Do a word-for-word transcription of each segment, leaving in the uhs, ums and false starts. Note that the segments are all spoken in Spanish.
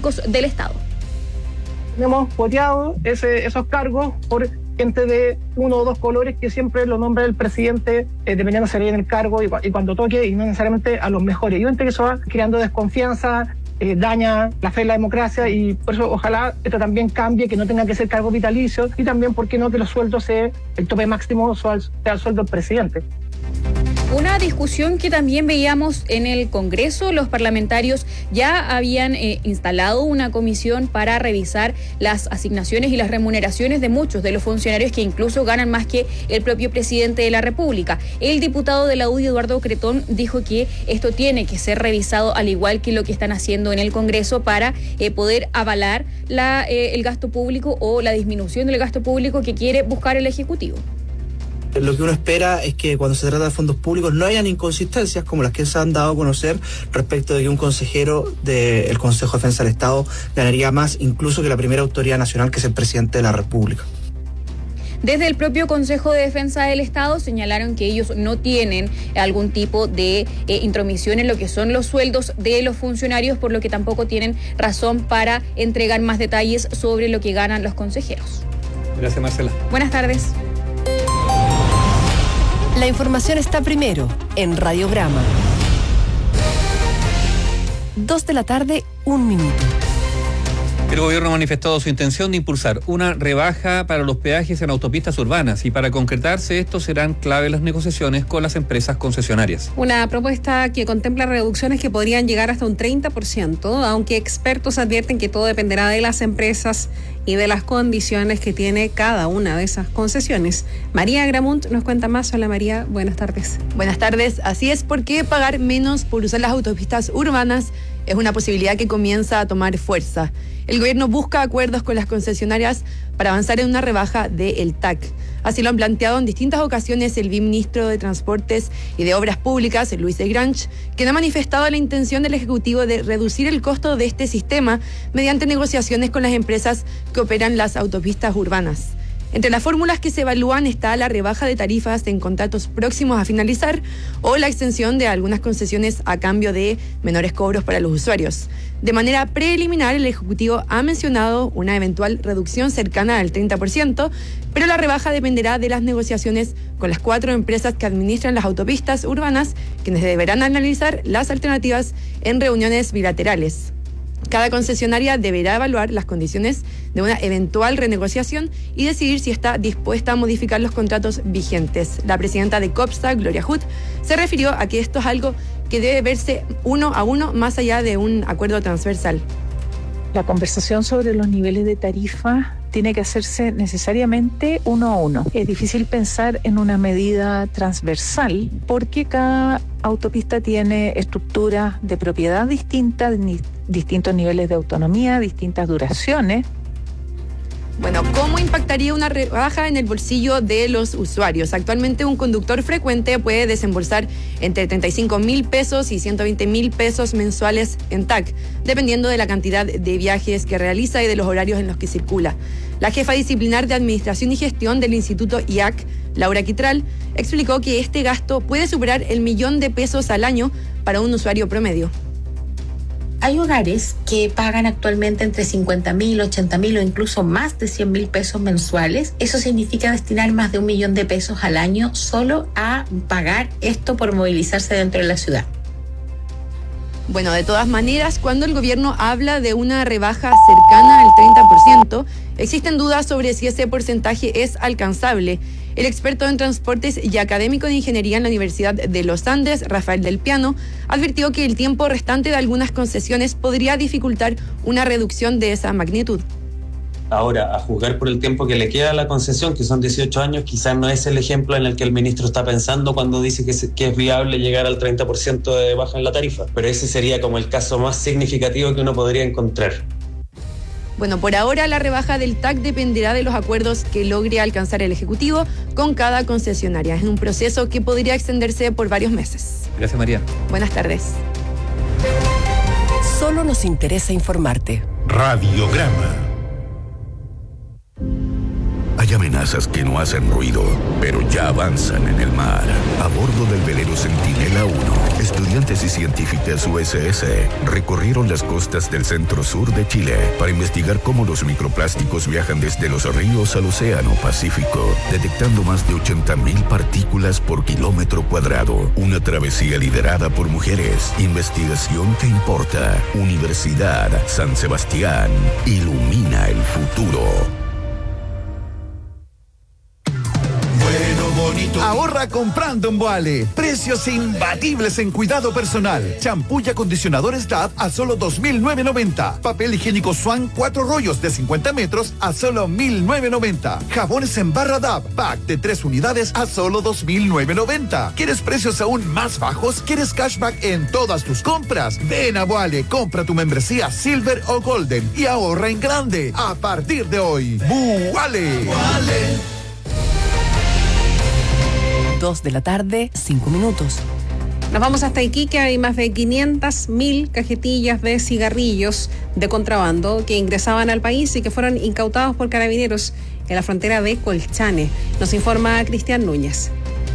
públicos del Estado. Hemos voteado ese, esos cargos por gente de uno o dos colores que siempre lo nombra el presidente, eh, dependiendo de salir en el cargo y, y cuando toque, y no necesariamente a los mejores. Y obviamente que eso va creando desconfianza, eh, daña la fe en la democracia, y por eso ojalá esto también cambie, que no tenga que ser cargo vitalicio, y también, ¿por qué no?, que los sueldos sea el tope máximo sea el sueldo del presidente. Una discusión que también veíamos en el Congreso. Los parlamentarios ya habían eh, instalado una comisión para revisar las asignaciones y las remuneraciones de muchos de los funcionarios que incluso ganan más que el propio presidente de la República. El diputado de la U D I, Eduardo Cretón, dijo que esto tiene que ser revisado, al igual que lo que están haciendo en el Congreso, para eh, poder avalar la, eh, el gasto público o la disminución del gasto público que quiere buscar el Ejecutivo. Lo que uno espera es que cuando se trata de fondos públicos no hayan inconsistencias como las que se han dado a conocer respecto de que un consejero del Consejo de Defensa del Estado ganaría más incluso que la primera autoridad nacional, que es el presidente de la República. Desde el propio Consejo de Defensa del Estado señalaron que ellos no tienen algún tipo de eh, intromisión en lo que son los sueldos de los funcionarios, por lo que tampoco tienen razón para entregar más detalles sobre lo que ganan los consejeros. Gracias, Marcela. Buenas tardes. La información está primero en Radiograma. Dos de la tarde, un minuto. El gobierno ha manifestado su intención de impulsar una rebaja para los peajes en autopistas urbanas, y para concretarse esto serán clave las negociaciones con las empresas concesionarias. Una propuesta que contempla reducciones que podrían llegar hasta un treinta por ciento, aunque expertos advierten que todo dependerá de las empresas y de las condiciones que tiene cada una de esas concesiones. María Gramunt nos cuenta más. Hola María, buenas tardes. Buenas tardes, así es, porque pagar menos por usar las autopistas urbanas es una posibilidad que comienza a tomar fuerza. El gobierno busca acuerdos con las concesionarias para avanzar en una rebaja del T A C. Así lo han planteado en distintas ocasiones el viceministro de Transportes y de Obras Públicas, Luis de Grange, quien ha manifestado la intención del Ejecutivo de reducir el costo de este sistema mediante negociaciones con las empresas que operan las autopistas urbanas. Entre las fórmulas que se evalúan está la rebaja de tarifas en contratos próximos a finalizar o la extensión de algunas concesiones a cambio de menores cobros para los usuarios. De manera preliminar, el Ejecutivo ha mencionado una eventual reducción cercana al treinta por ciento, pero la rebaja dependerá de las negociaciones con las cuatro empresas que administran las autopistas urbanas, quienes deberán analizar las alternativas en reuniones bilaterales. Cada concesionaria deberá evaluar las condiciones de una eventual renegociación y decidir si está dispuesta a modificar los contratos vigentes. La presidenta de COPSA, Gloria Hood, se refirió a que esto es algo que debe verse uno a uno más allá de un acuerdo transversal. La conversación sobre los niveles de tarifa tiene que hacerse necesariamente uno a uno. Es difícil pensar en una medida transversal porque cada autopista tiene estructuras de propiedad distintas, distintos niveles de autonomía, distintas duraciones. Bueno, ¿cómo impactaría una rebaja en el bolsillo de los usuarios? Actualmente un conductor frecuente puede desembolsar entre treinta y cinco mil pesos y ciento veinte mil pesos mensuales en T A C, dependiendo de la cantidad de viajes que realiza y de los horarios en los que circula. La jefa disciplinar de Administración y Gestión del Instituto I A C, Laura Quitral, explicó que este gasto puede superar el millón de pesos al año para un usuario promedio. Hay hogares que pagan actualmente entre cincuenta mil, ochenta mil o incluso más de cien mil pesos mensuales. Eso significa destinar más de un millón de pesos al año solo a pagar esto por movilizarse dentro de la ciudad. Bueno, de todas maneras, cuando el gobierno habla de una rebaja cercana al treinta por ciento, existen dudas sobre si ese porcentaje es alcanzable. El experto en transportes y académico de ingeniería en la Universidad de los Andes, Rafael del Piano, advirtió que el tiempo restante de algunas concesiones podría dificultar una reducción de esa magnitud. Ahora, a juzgar por el tiempo que le queda a la concesión, que son dieciocho años, quizás no es el ejemplo en el que el ministro está pensando cuando dice que es, que es viable llegar al treinta por ciento de baja en la tarifa. Pero ese sería como el caso más significativo que uno podría encontrar. Bueno, por ahora la rebaja del T A C dependerá de los acuerdos que logre alcanzar el Ejecutivo con cada concesionaria. Es un proceso que podría extenderse por varios meses. Gracias, María. Buenas tardes. Solo nos interesa informarte. Radiograma. Hay amenazas que no hacen ruido, pero ya avanzan en el mar. A bordo del velero Centinela uno, estudiantes y científicas U S S recorrieron las costas del centro-sur de Chile para investigar cómo los microplásticos viajan desde los ríos al océano Pacífico, detectando más de ochenta mil partículas por kilómetro cuadrado. Una travesía liderada por mujeres. Investigación que importa. Universidad San Sebastián. Ilumina el futuro. Ahorra comprando en Boale. Precios imbatibles en cuidado personal. Champú y acondicionadores D A V a solo dos mil novecientos noventa. Papel higiénico Swan cuatro rollos de cincuenta metros a solo mil novecientos noventa. Jabones en barra D A V, pack de tres unidades a solo dos mil novecientos noventa. ¿Quieres precios aún más bajos? ¿Quieres cashback en todas tus compras? Ven a Boale, compra tu membresía Silver o Golden y ahorra en grande. A partir de hoy, Boale. Boale. Dos de la tarde, cinco minutos. Nos vamos hasta Iquique. Hay más de quinientas mil cajetillas de cigarrillos de contrabando que ingresaban al país y que fueron incautados por carabineros en la frontera de Colchane. Nos informa Cristian Núñez.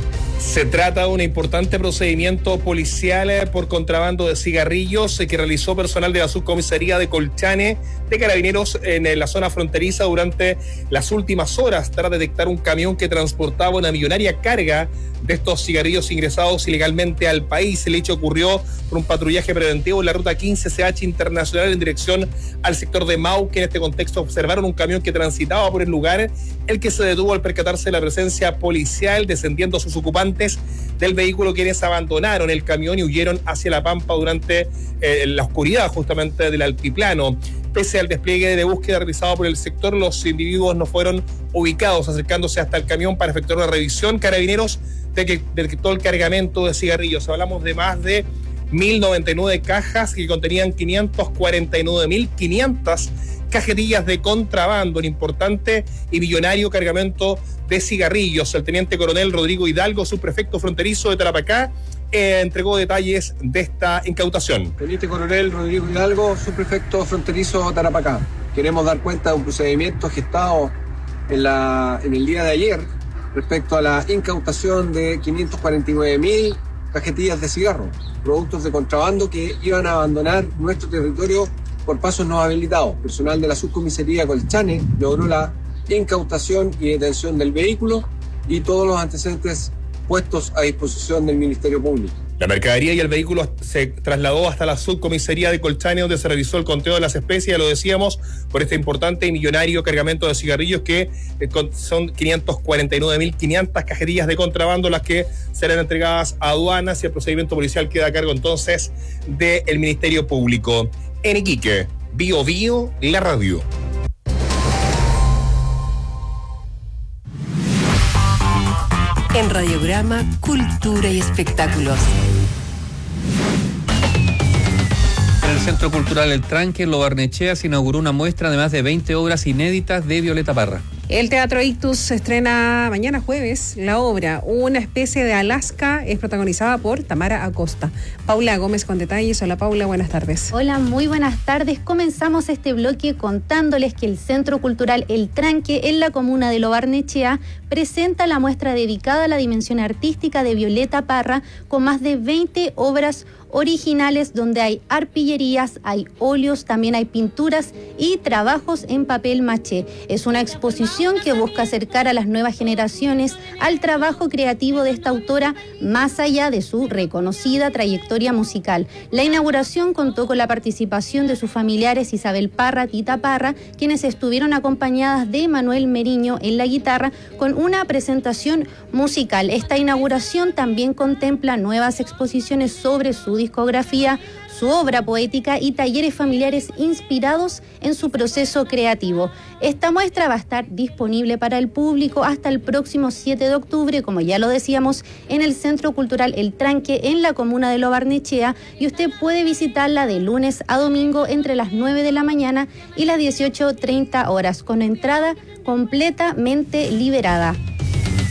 Se trata de un importante procedimiento policial por contrabando de cigarrillos que realizó personal de la subcomisaría de Colchane de Carabineros en la zona fronteriza durante las últimas horas tras detectar un camión que transportaba una millonaria carga de estos cigarrillos ingresados ilegalmente al país. El hecho ocurrió por un patrullaje preventivo en la ruta quince C H internacional en dirección al sector de Mauque. En este contexto observaron un camión que transitaba por el lugar, el que se detuvo al percatarse de la presencia policial, descendiendo sus ocupantes del vehículo, quienes abandonaron el camión y huyeron hacia La Pampa durante eh, la oscuridad justamente del altiplano. Pese al despliegue de búsqueda realizado por el sector, los individuos no fueron ubicados. Acercándose hasta el camión para efectuar una revisión, Carabineros detectó el cargamento de cigarrillos. Hablamos de más de mil noventa y nueve cajas que contenían quinientos cuarenta y nueve mil quinientas cajetillas de contrabando, un importante y millonario cargamento de cigarrillos. El teniente coronel Rodrigo Hidalgo, subprefecto fronterizo de Tarapacá, eh, entregó detalles de esta incautación. Teniente coronel Rodrigo Hidalgo, subprefecto fronterizo de Tarapacá. Queremos dar cuenta de un procedimiento gestado en, la, en el día de ayer respecto a la incautación de quinientos cuarenta y nueve mil cajetillas de cigarros, productos de contrabando que iban a abandonar nuestro territorio por pasos no habilitados. Personal de la subcomisaría Colchane logró la incautación y detención del vehículo y todos los antecedentes puestos a disposición del Ministerio Público. La mercadería y el vehículo se trasladó hasta la subcomisaría de Colchane, donde se revisó el conteo de las especies, ya lo decíamos, por este importante y millonario cargamento de cigarrillos que son quinientos cuarenta y nueve mil quinientas cajetillas de contrabando las que serán entregadas a aduanas, y el procedimiento policial queda a cargo entonces del Ministerio Público. En Iquique, Bio Bio, la radio. En Radiograma, Cultura y Espectáculos. En el Centro Cultural El Tranque, en Lo Barnechea, se inauguró una muestra de más de veinte obras inéditas de Violeta Parra. El Teatro Ictus se estrena mañana jueves la obra Una especie de Alaska. Es protagonizada por Tamara Acosta. Paula Gómez con detalles. Hola Paula, buenas tardes. Hola, muy buenas tardes. Comenzamos este bloque contándoles que el Centro Cultural El Tranque en la comuna de Lo Barnechea presenta la muestra dedicada a la dimensión artística de Violeta Parra con más de veinte obras originales donde hay arpillerías, hay óleos, también hay pinturas y trabajos en papel maché. Es una exposición que busca acercar a las nuevas generaciones al trabajo creativo de esta autora más allá de su reconocida trayectoria musical. La inauguración contó con la participación de sus familiares Isabel Parra, Tita Parra, quienes estuvieron acompañadas de Manuel Meriño en la guitarra con una presentación musical. Esta inauguración también contempla nuevas exposiciones sobre su discografía, su obra poética y talleres familiares inspirados en su proceso creativo. Esta muestra va a estar disponible para el público hasta el próximo siete de octubre, como ya lo decíamos, en el Centro Cultural El Tranque, en la comuna de Lo Barnechea, y usted puede visitarla de lunes a domingo entre las nueve de la mañana y las dieciocho treinta horas, con entrada completamente liberada.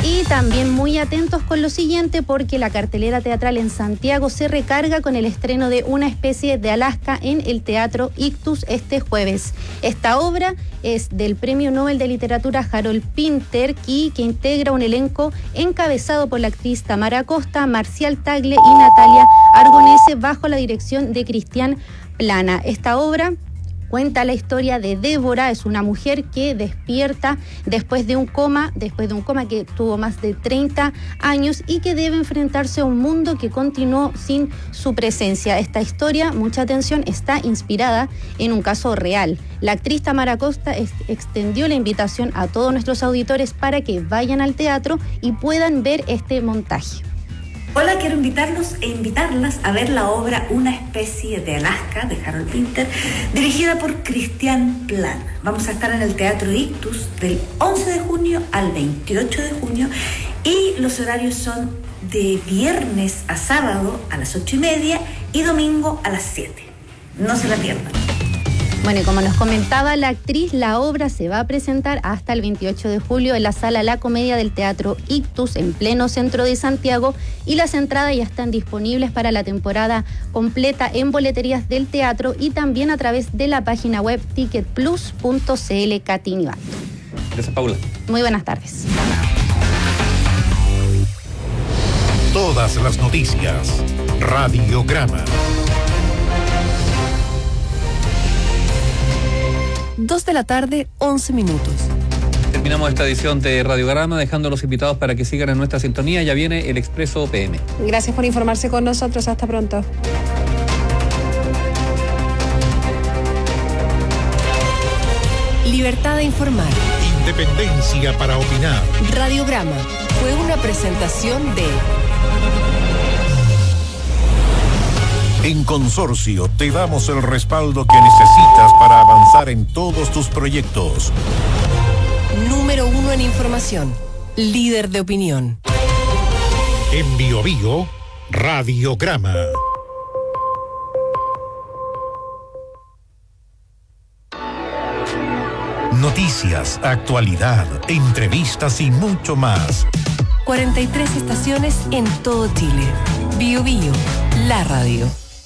Y también muy atentos con lo siguiente, porque la cartelera teatral en Santiago se recarga con el estreno de Una especie de Alaska en el Teatro Ictus este jueves. Esta obra es del Premio Nobel de Literatura Harold Pinter, y que integra un elenco encabezado por la actriz Tamara Costa, Marcial Tagle y Natalia Argonese, bajo la dirección de Cristian Plana. Esta obra cuenta la historia de Débora. Es una mujer que despierta después de un coma, después de un coma que tuvo más de treinta años y que debe enfrentarse a un mundo que continuó sin su presencia. Esta historia, mucha atención, está inspirada en un caso real. La actriz Tamara Costa ex- extendió la invitación a todos nuestros auditores para que vayan al teatro y puedan ver este montaje. Hola, quiero invitarlos e invitarlas a ver la obra Una especie de Alaska de Harold Pinter, dirigida por Cristian Plana. Vamos a estar en el Teatro Ictus del once de junio al veintiocho de junio y los horarios son de viernes a sábado a las ocho y media y domingo a las siete. No se la pierdan. Bueno, y como nos comentaba la actriz, la obra se va a presentar hasta el veintiocho de julio en la Sala La Comedia del Teatro Ictus, en pleno centro de Santiago, y las entradas ya están disponibles para la temporada completa en boleterías del teatro y también a través de la página web ticket plus punto c l. Katy Nivato. Gracias, Paula. Muy buenas tardes. Todas las noticias. Radiograma. Dos de la tarde, once minutos. Terminamos esta edición de Radiograma, dejando a los invitados para que sigan en nuestra sintonía. Ya viene el Expreso P M. Gracias por informarse con nosotros. Hasta pronto. Libertad de informar. Independencia para opinar. Radiograma fue una presentación de... En Consorcio te damos el respaldo que necesitas para avanzar en todos tus proyectos. Número uno en información. Líder de opinión. En Bio Bio, Radiograma. Noticias, actualidad, entrevistas y mucho más. cuarenta y tres estaciones en todo Chile. Bio Bio, la radio.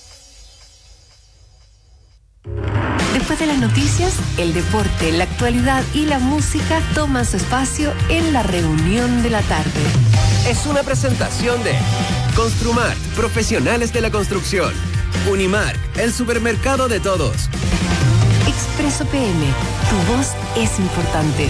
Después de las noticias, el deporte, la actualidad y la música toman su espacio en la reunión de la tarde. Es una presentación de Construmart, profesionales de la construcción. Unimark, el supermercado de todos. Expreso P M, tu voz es importante.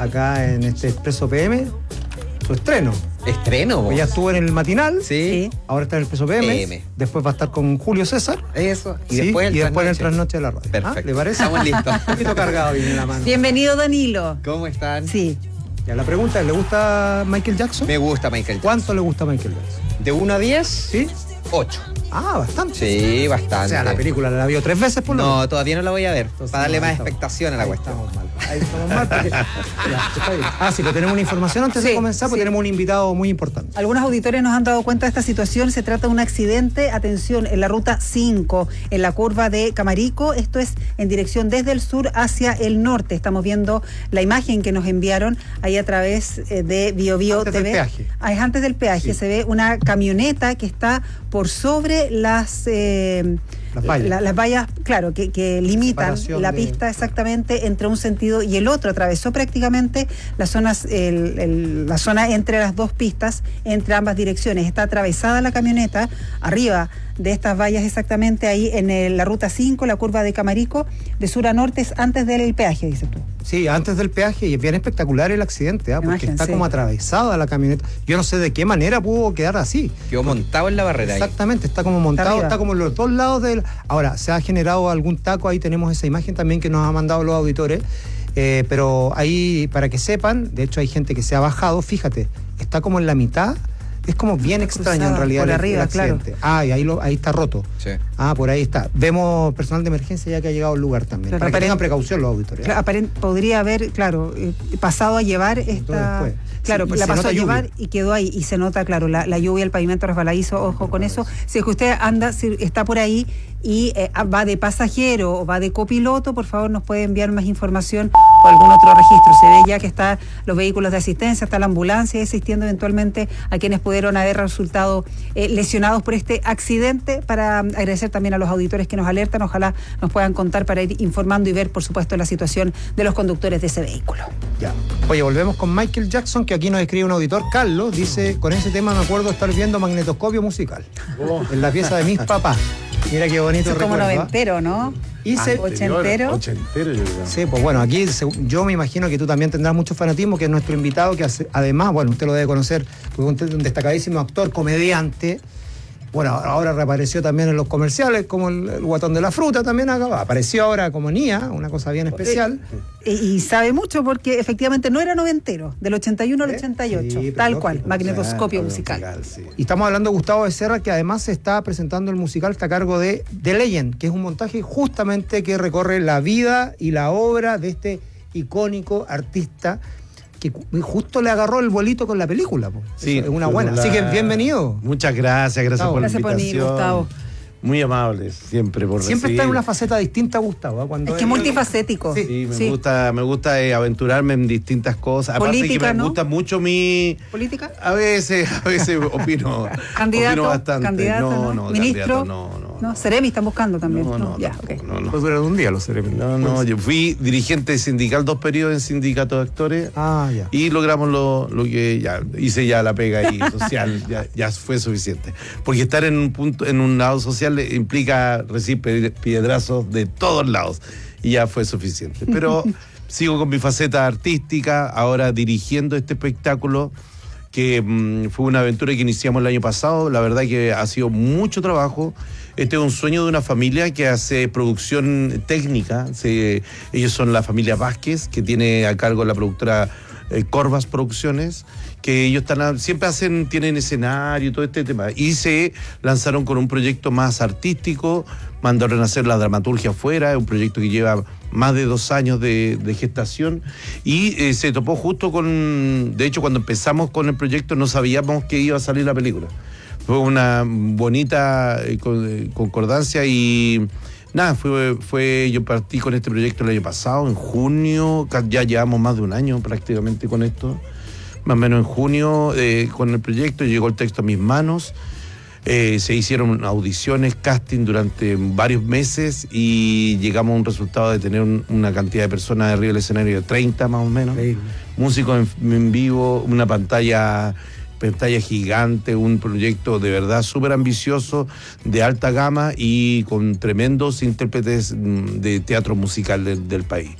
acá en este Expreso P M, su estreno. ¿Estreno? Pues ya estuvo en el matinal, sí. Ahora está en el Expreso P M, P M. Después va a estar con Julio César. Eso. Y sí, después el y después en el trasnoche. trasnoche de la radio. Perfecto. ¿Ah? ¿Le parece? Estamos listos. Un poquito cargado viene en la mano. Bienvenido, Danilo. ¿Cómo están? Sí. Ya, la pregunta es, ¿le gusta Michael Jackson? Me gusta Michael Jackson. ¿Cuánto le gusta Michael Jackson? ¿De uno a diez? Sí. ocho. Ah, bastante. Sí, bastante. O sea, la película la vio tres veces por lo No, menos. todavía no la voy a ver. Entonces, para darle no, más estamos- expectación a la ahí cuestión. Estamos mal. Ahí estamos mal porque- Ya, está bien. Ah, sí, pero tenemos una información antes de Sí, comenzar, porque sí. tenemos un invitado muy importante. Algunos auditores nos han dado cuenta de esta situación. Se trata de un accidente, atención, en la ruta cinco, en la curva de Camarico. Esto es en dirección desde el sur hacia el norte. Estamos viendo la imagen que nos enviaron ahí a través eh, de BioBio Antes T V. del peaje. Ah, es antes del peaje. Sí. Se ve una camioneta que está por sobre las... eh, Las vallas. la- las vallas, claro, que, que limitan Separación la de- pista exactamente entre un sentido y el otro. Atravesó prácticamente las zonas, el- el- la zona entre las dos pistas, entre ambas direcciones. Está atravesada la camioneta arriba de estas vallas exactamente ahí en el- la ruta cinco, la curva de Camarico, de sur a norte, es antes del peaje, dices tú. Sí, antes del peaje, y es bien espectacular el accidente, ¿ah? Porque Imagen, está sí. como atravesada la camioneta. Yo no sé de qué manera pudo quedar así. Quedó montado en la barrera ahí. Exactamente, está como montado, arriba. está como en los dos lados del... Ahora, se ha generado algún taco, ahí tenemos esa imagen también que nos han mandado los auditores, eh, pero ahí, para que sepan, de hecho hay gente que se ha bajado, fíjate, está como en la mitad, es como bien Está extraño en cruzada realidad por el- arriba, el accidente. Ah, y ahí, lo, ahí está roto. Sí. Ah, por ahí está. Vemos personal de emergencia ya que ha llegado al lugar también, Claro, para que aparent- tengan precaución los auditores. ¿eh? Claro, aparent- podría haber, claro, eh, pasado a llevar esta... después. Claro, Sí, y la se pasó nota a llevar lluvia. y quedó ahí. Y se nota, claro, la, la lluvia, el pavimento resbaladizo, ojo con eso. Si es que usted anda, si está por ahí y eh, va de pasajero o va de copiloto, por favor nos puede enviar más información o algún otro registro. Se ve ya que están los vehículos de asistencia, está la ambulancia asistiendo eventualmente a quienes pudieron haber resultado eh, lesionados por este accidente. Para um, agradecer también a los auditores que nos alertan, ojalá nos puedan contar para ir informando y ver, por supuesto, la situación de los conductores de ese vehículo. Ya. Oye, volvemos con Michael Jackson, que aquí nos escribe un auditor, Carlos, dice, con ese tema me acuerdo estar viendo Magnetoscopio Musical, en la pieza de mis papás. Mira qué bonito Eso es como recuerdo, ¿ah? noventero, ¿no? Y se- ochentero. Ochentero, yo creo. Sí, pues bueno, aquí se- yo me imagino que tú también tendrás mucho fanatismo, que es nuestro invitado, que hace- además, bueno, usted lo debe conocer, porque es un destacadísimo actor, comediante. Bueno, ahora reapareció también en los comerciales, como el, el guatón de la fruta también acá. Apareció ahora como Nia, una cosa bien especial. Y, y sabe mucho porque efectivamente no era noventero, del ochenta y uno al ochenta y ocho, Sí, pero tal lógico, cual, claro, magnetoscopio musical. Y estamos hablando de Gustavo Becerra, que además se está presentando el musical, está a cargo de The Legend, que es un montaje justamente que recorre la vida y la obra de este icónico artista que cu- justo le agarró el vuelito con la película. Po. Sí, Eso es una fue buena. la- Así que bienvenido. Muchas gracias, gracias Gustavo. por la Gracias por venir, invitación. Gustavo. Muy amables, siempre por Siempre está en recibir. una faceta distinta, Gustavo. ¿eh? Cuando Es que es multifacético. Sí, me Sí. gusta, me gusta eh, aventurarme en distintas cosas. Aparte Política, que me ¿no? gusta mucho mi. ¿Política? A veces, a veces opino. ¿Candidato? opino bastante. ¿Candidato? no, no, ¿Ministro? candidato, no, no. No, Ceremi están buscando también. No, no, ya, tampoco, ok. no, no. Pues durante un día lo seré. No, no, yo fui dirigente sindical dos periodos en sindicato de actores. Ah, ya. Y logramos lo, lo que ya hice ya la pega ahí social, ya, ya fue suficiente. Porque estar en un punto, en un lado social eh, implica recibir piedrazos de todos lados. Y ya fue suficiente. Pero sigo con mi faceta artística, ahora dirigiendo este espectáculo que mmm, fue una aventura que iniciamos el año pasado. La verdad que ha sido mucho trabajo. Este es un sueño de una familia que hace producción técnica. Se, ellos son la familia Vázquez, que tiene a cargo la productora eh, Corvas Producciones, que ellos están a- siempre hacen, tienen escenario y todo este tema. Y se lanzaron con un proyecto más artístico, mandaron a hacer la dramaturgia afuera, es un proyecto que lleva más de dos años de, de gestación, y eh, se topó justo con, de hecho cuando empezamos con el proyecto no sabíamos que iba a salir la película. Fue una bonita eh, con- eh, concordancia y nada, fue, fue, yo partí con este proyecto el año pasado, en junio, ca- ya llevamos más de un año prácticamente con esto, más o menos en junio eh, con el proyecto, llegó el texto a mis manos. Eh, se hicieron audiciones, casting durante varios meses y llegamos a un resultado de tener un- una cantidad de personas arriba del escenario de treinta más o menos. Músicos en, en vivo, una pantalla, pantalla gigante, un proyecto de verdad súper ambicioso, de alta gama y con tremendos intérpretes mm, de teatro musical del, del país.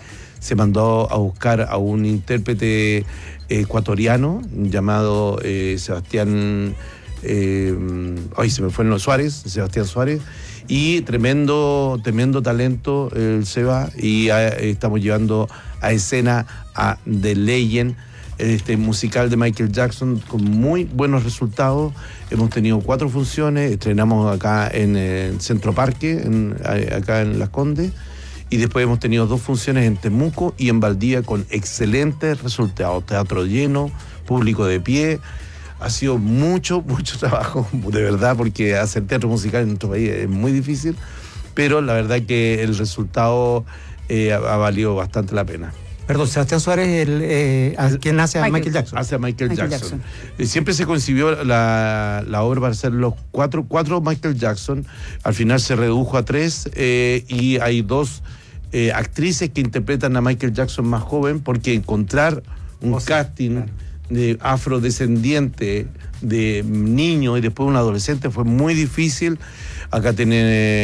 se mandó a buscar a un intérprete ecuatoriano llamado eh, Sebastián, eh, ay, se me fue el Suárez, Sebastián Suárez, y tremendo, tremendo talento el Seba, y a, estamos llevando a escena a The Legend, este musical de Michael Jackson, con muy buenos resultados. Hemos tenido cuatro funciones, estrenamos acá en el Centro Parque, en, acá en Las Condes, y después hemos tenido dos funciones en Temuco y en Valdivia con excelentes resultados. Teatro lleno, público de pie. Ha sido mucho, mucho trabajo, de verdad, porque hacer teatro musical en nuestro país es muy difícil, pero la verdad que el resultado eh, ha, ha valido bastante la pena. Perdón, Sebastián Suárez, el, eh, a quien hace a Michael, Michael Jackson. Hace a Michael, Michael Jackson. Jackson. Eh, siempre se concibió la, la obra para hacer los cuatro, cuatro Michael Jackson. Al final se redujo a tres eh, y hay dos eh, actrices que interpretan a Michael Jackson más joven, porque encontrar un o sea, casting claro. de afrodescendiente, de niño y después un adolescente fue muy difícil. Acá tiene,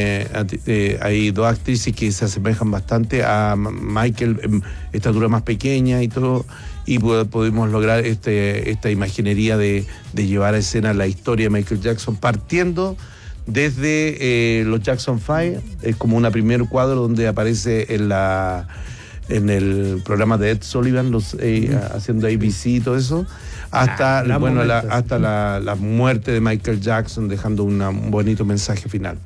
eh, hay dos actrices que se asemejan bastante a Michael, eh, estatura más pequeña y todo, y pudimos lograr este, esta imaginería de, de llevar a escena la historia de Michael Jackson, partiendo desde eh, los Jackson Five, es como un primer cuadro donde aparece en la en el programa de Ed Sullivan, los, eh, mm. haciendo A B C y todo eso, hasta, ah, bueno, la, hasta la, la muerte de Michael Jackson, dejando una, un bonito mensaje final.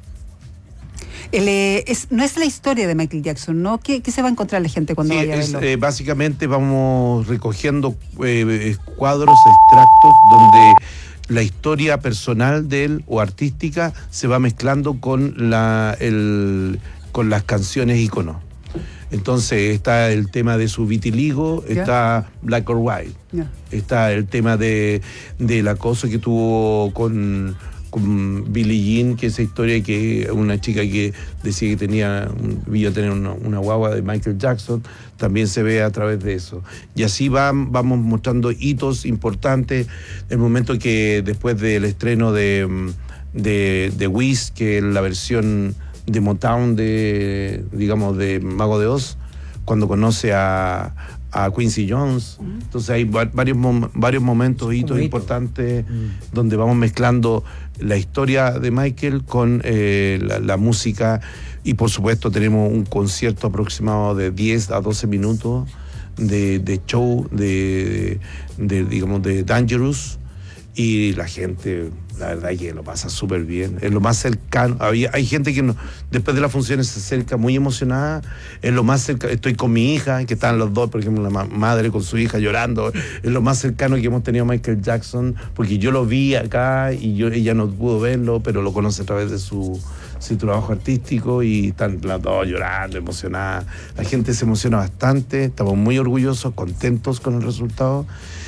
El, eh, es, no es la historia de Michael Jackson, ¿no? ¿Qué, qué se va a encontrar la gente cuando sí, vaya a es, verlo? Eh, básicamente vamos recogiendo eh, cuadros, extractos, donde la historia personal de él o artística se va mezclando con, la, el, con las canciones íconos. Entonces está el tema de su vitiligo, ¿ya? Está Black or White, ¿ya? Está el tema de del acoso que tuvo con, con Billie Jean, que esa historia que una chica que decía que tenía iba a tener una, una guagua de Michael Jackson, también se ve a través de eso. Y así va, vamos mostrando hitos importantes. El momento que después del estreno de, de, de Wiz, que es la versión de Motown, de, digamos, de Mago de Oz, cuando conoce a, a Quincy Jones. Uh-huh. Entonces hay varios, varios momentos, hitos importantes, uh-huh. donde vamos mezclando la historia de Michael con eh, la, la música, y por supuesto tenemos un concierto aproximado de diez a doce minutos de, de show, de, de, digamos, de Dangerous, y la gente, la verdad es que lo pasa súper bien, es lo más cercano. Había, hay gente que no, después de las funciones se acerca muy emocionada, es lo más cercano. Estoy con mi hija, que están los dos, por ejemplo, la ma- madre con su hija llorando, es lo más cercano que hemos tenido a Michael Jackson, porque yo lo vi acá y yo, ella no pudo verlo, pero lo conoce a través de su, su trabajo artístico, y están las dos llorando, emocionadas. La gente se emociona bastante, estamos muy orgullosos, contentos con el resultado.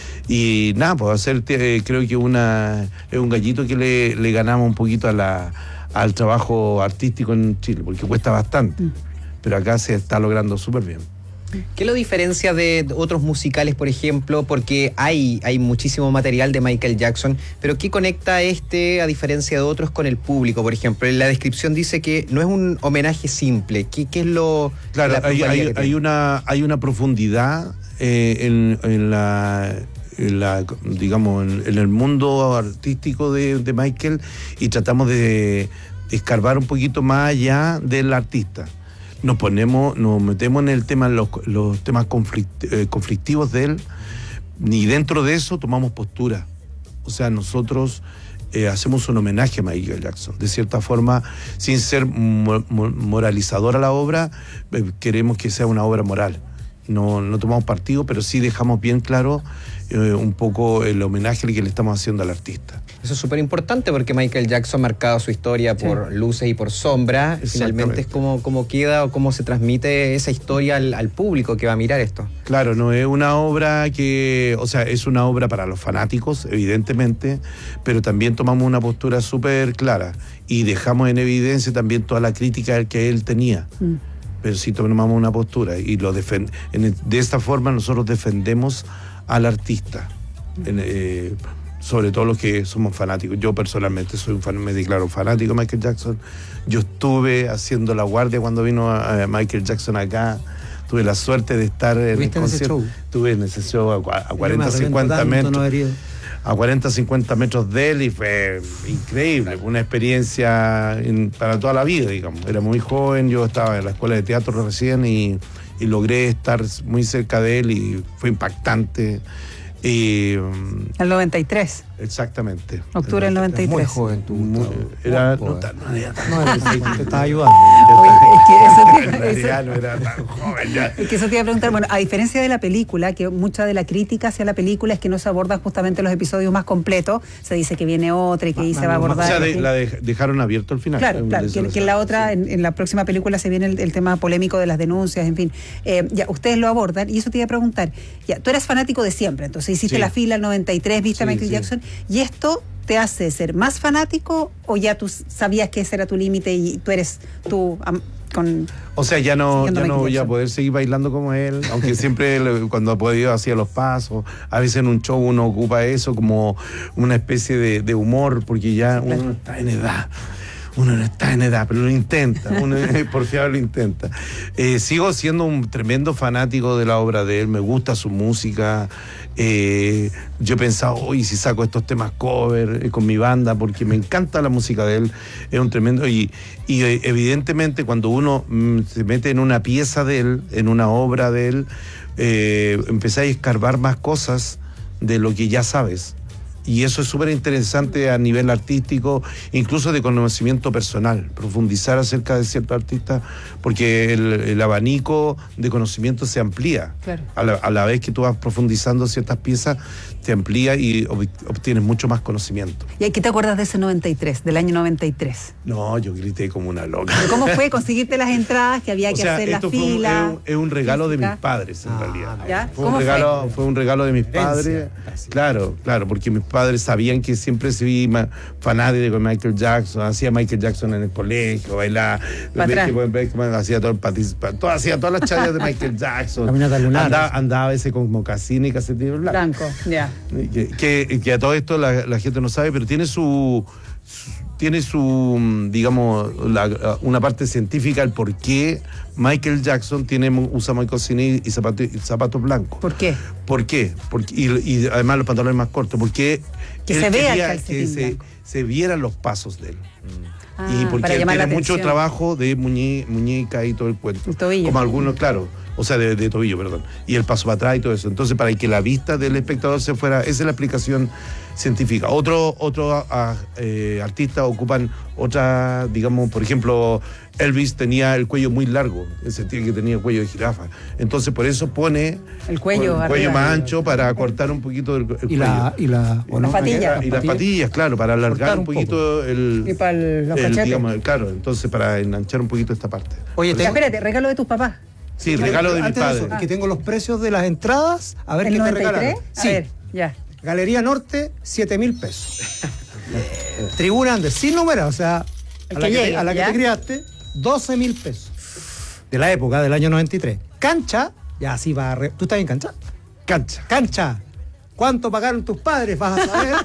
Y nada, pues hacer, eh, creo que una es un gallito que le, le ganamos un poquito a la, al trabajo artístico en Chile, porque cuesta bastante, mm. pero acá se está logrando súper bien. ¿Qué lo diferencia de otros musicales, por ejemplo? Porque hay, hay muchísimo material de Michael Jackson, pero ¿qué conecta este, a diferencia de otros, con el público? Por ejemplo, en la descripción dice que no es un homenaje simple. ¿Qué, qué es lo...? Claro, hay, hay, hay, una, hay una profundidad eh, en, en la... En la, digamos, en, en el mundo artístico de, de Michael, y tratamos de, de escarbar un poquito más allá del artista. Nos ponemos, nos metemos en el tema, los, los temas conflict, eh, conflictivos de él, y dentro de eso tomamos postura. O sea, nosotros eh, hacemos un homenaje a Michael Jackson, de cierta forma, sin ser mo- moralizador a la obra, eh, queremos que sea una obra moral. No, no tomamos partido, pero sí dejamos bien claro eh, un poco el homenaje que le estamos haciendo al artista. Eso es súper importante, porque Michael Jackson ha marcado su historia por sí. luces y por sombra. Finalmente es como, como queda o cómo se transmite esa historia al, al público que va a mirar esto. Claro, no es una obra que, o sea, es una obra para los fanáticos, evidentemente, pero también tomamos una postura súper clara y dejamos en evidencia también toda la crítica que él tenía. Mm. Pero sí tomamos una postura y lo defend- en, de esta forma nosotros defendemos al artista, en, eh, sobre todo los que somos fanáticos. Yo personalmente soy un fan, me declaro fanático de Michael Jackson. Yo estuve haciendo la guardia cuando vino a, a Michael Jackson acá, tuve la suerte de estar en el en ese concierto. show? Estuve en ese show a, cua- a Yo cuarenta, me arrepiento cincuenta tanto metros. no haber ido. A cuarenta, cincuenta metros de él y fue increíble, una experiencia en- para toda la vida, digamos. Era muy joven, yo estaba en la escuela de teatro recién y, y logré estar muy cerca de él y fue impactante. Y, mm, El noventa y tres. exactamente. Octubre del noventa y tres. Muy joven tú. Muy- era, no, tan- no era tan No, era- te estaba ayudando. Oye, es que eso te- En eso- realidad no era tan joven ya. Es que eso te iba a preguntar, bueno, a diferencia de la película, que mucha de la crítica hacia la película es que no se abordan justamente los episodios más completos, se dice que viene otra y que ahí se va a O abordar. sea, en de- fin. la de- dejaron abierto al final. Claro, Eh, claro, eso que, lo que en la sabe. otra, en, en la próxima película se viene el, el tema polémico de las denuncias, en fin. Eh, ya, ustedes lo abordan y eso te iba a preguntar. Ya, tú eras fanático de siempre, entonces hiciste Sí. la fila al noventa y tres, viste a Sí, Michael sí. Jackson, y esto te hace ser más fanático o ya tú sabías que ese era tu límite y tú eres tú am- con... O sea, ya no, Siguiendo ya a no Michael voy a Jackson. poder seguir bailando como él, aunque siempre le- cuando ha podido hacía los pasos. A veces en un show uno ocupa eso como una especie de, de humor, porque ya uno no está en edad. Uno no está en edad, pero lo intenta, uno por fiar lo intenta. Eh, sigo siendo un tremendo fanático de la obra de él, me gusta su música. Eh, yo he pensado, hoy si saco estos temas cover eh, con mi banda, porque me encanta la música de él, es un tremendo. Y, y eh, evidentemente cuando uno mm, se mete en una pieza de él, en una obra de él, eh, empezáis a escarbar más cosas de lo que ya sabes. Y eso es súper interesante a nivel artístico, incluso de conocimiento personal, profundizar acerca de ciertos artistas, porque el, el abanico de conocimiento se amplía. Claro. A la, a la vez que tú vas profundizando ciertas piezas, te amplía y ob- obtienes mucho más conocimiento. ¿Y qué te acuerdas de ese noventa y tres, del año noventa y tres? No, yo grité como una loca. ¿Cómo fue conseguirte las entradas, que había O que sea, hacer la esto fue un, es, fila? un, es un regalo de física? mis padres, en realidad. ¿Ya? Fue un, ¿Cómo regalo, fue? fue un regalo de mis Herencia, padres. casi. Claro, claro, porque mis padres sabían que siempre fui ma- fanático de Michael Jackson, hacía Michael Jackson en el colegio, bailaba, Pa' atrás. hacía todo el patis- pa- todo- hacía todas las chayas de Michael Jackson. Caminata lunar. Andaba, andaba a veces con mocasín y calcetines blancos. Blanco, ya. Que, que- que a todo esto la, la gente no sabe, pero tiene su, su- tiene su, mm, digamos, la- una parte científica el por qué Michael Jackson tiene usa mocasines y zapatos, y zapatos blancos. ¿Por qué? ¿Por qué? Porque, y, y además los pantalones más cortos, porque Que él se vea el quería calcetín que se, blanco. se vieran los pasos de él. Ah, y porque para él llamar tiene la mucho atención. trabajo de muñe- muñeca y todo el cuento. El tobillo. Como algunos, claro. O sea, de, de tobillo, perdón. Y el paso para atrás y todo eso. Entonces, para que la vista del espectador se fuera, esa es la explicación científica. Otros otro, eh, artistas ocupan otra, digamos, por ejemplo, Elvis tenía el cuello muy largo, en el sentido que tenía el cuello de jirafa. Entonces, por eso pone El cuello el cuello arriba. más ancho para cortar un poquito el, el Y cuello. la, y la, Y las patillas. Y las patillas, claro, para alargar Cortar un un poquito el, Y para el- los el, cachetes. digamos, claro, entonces para enganchar un poquito esta parte. Oye, Ya, tengo, espérate, regalo de tus papás. Sí, regalo de mi antes padre. eso, que tengo los precios de las entradas. A ver ¿El qué te noventa y tres? regalan. A Sí. ver, ya. Galería Norte, siete mil pesos. Tribuna Andes, sin número, o sea, El a la que que, te- llegue, a la que ¿ya? te criaste, doce mil pesos. De la época, del año noventa y tres. Cancha, ya así va a... re- ¿Tú estás en cancha? Cancha. Cancha. ¿Cuánto pagaron tus padres? Vas a saber.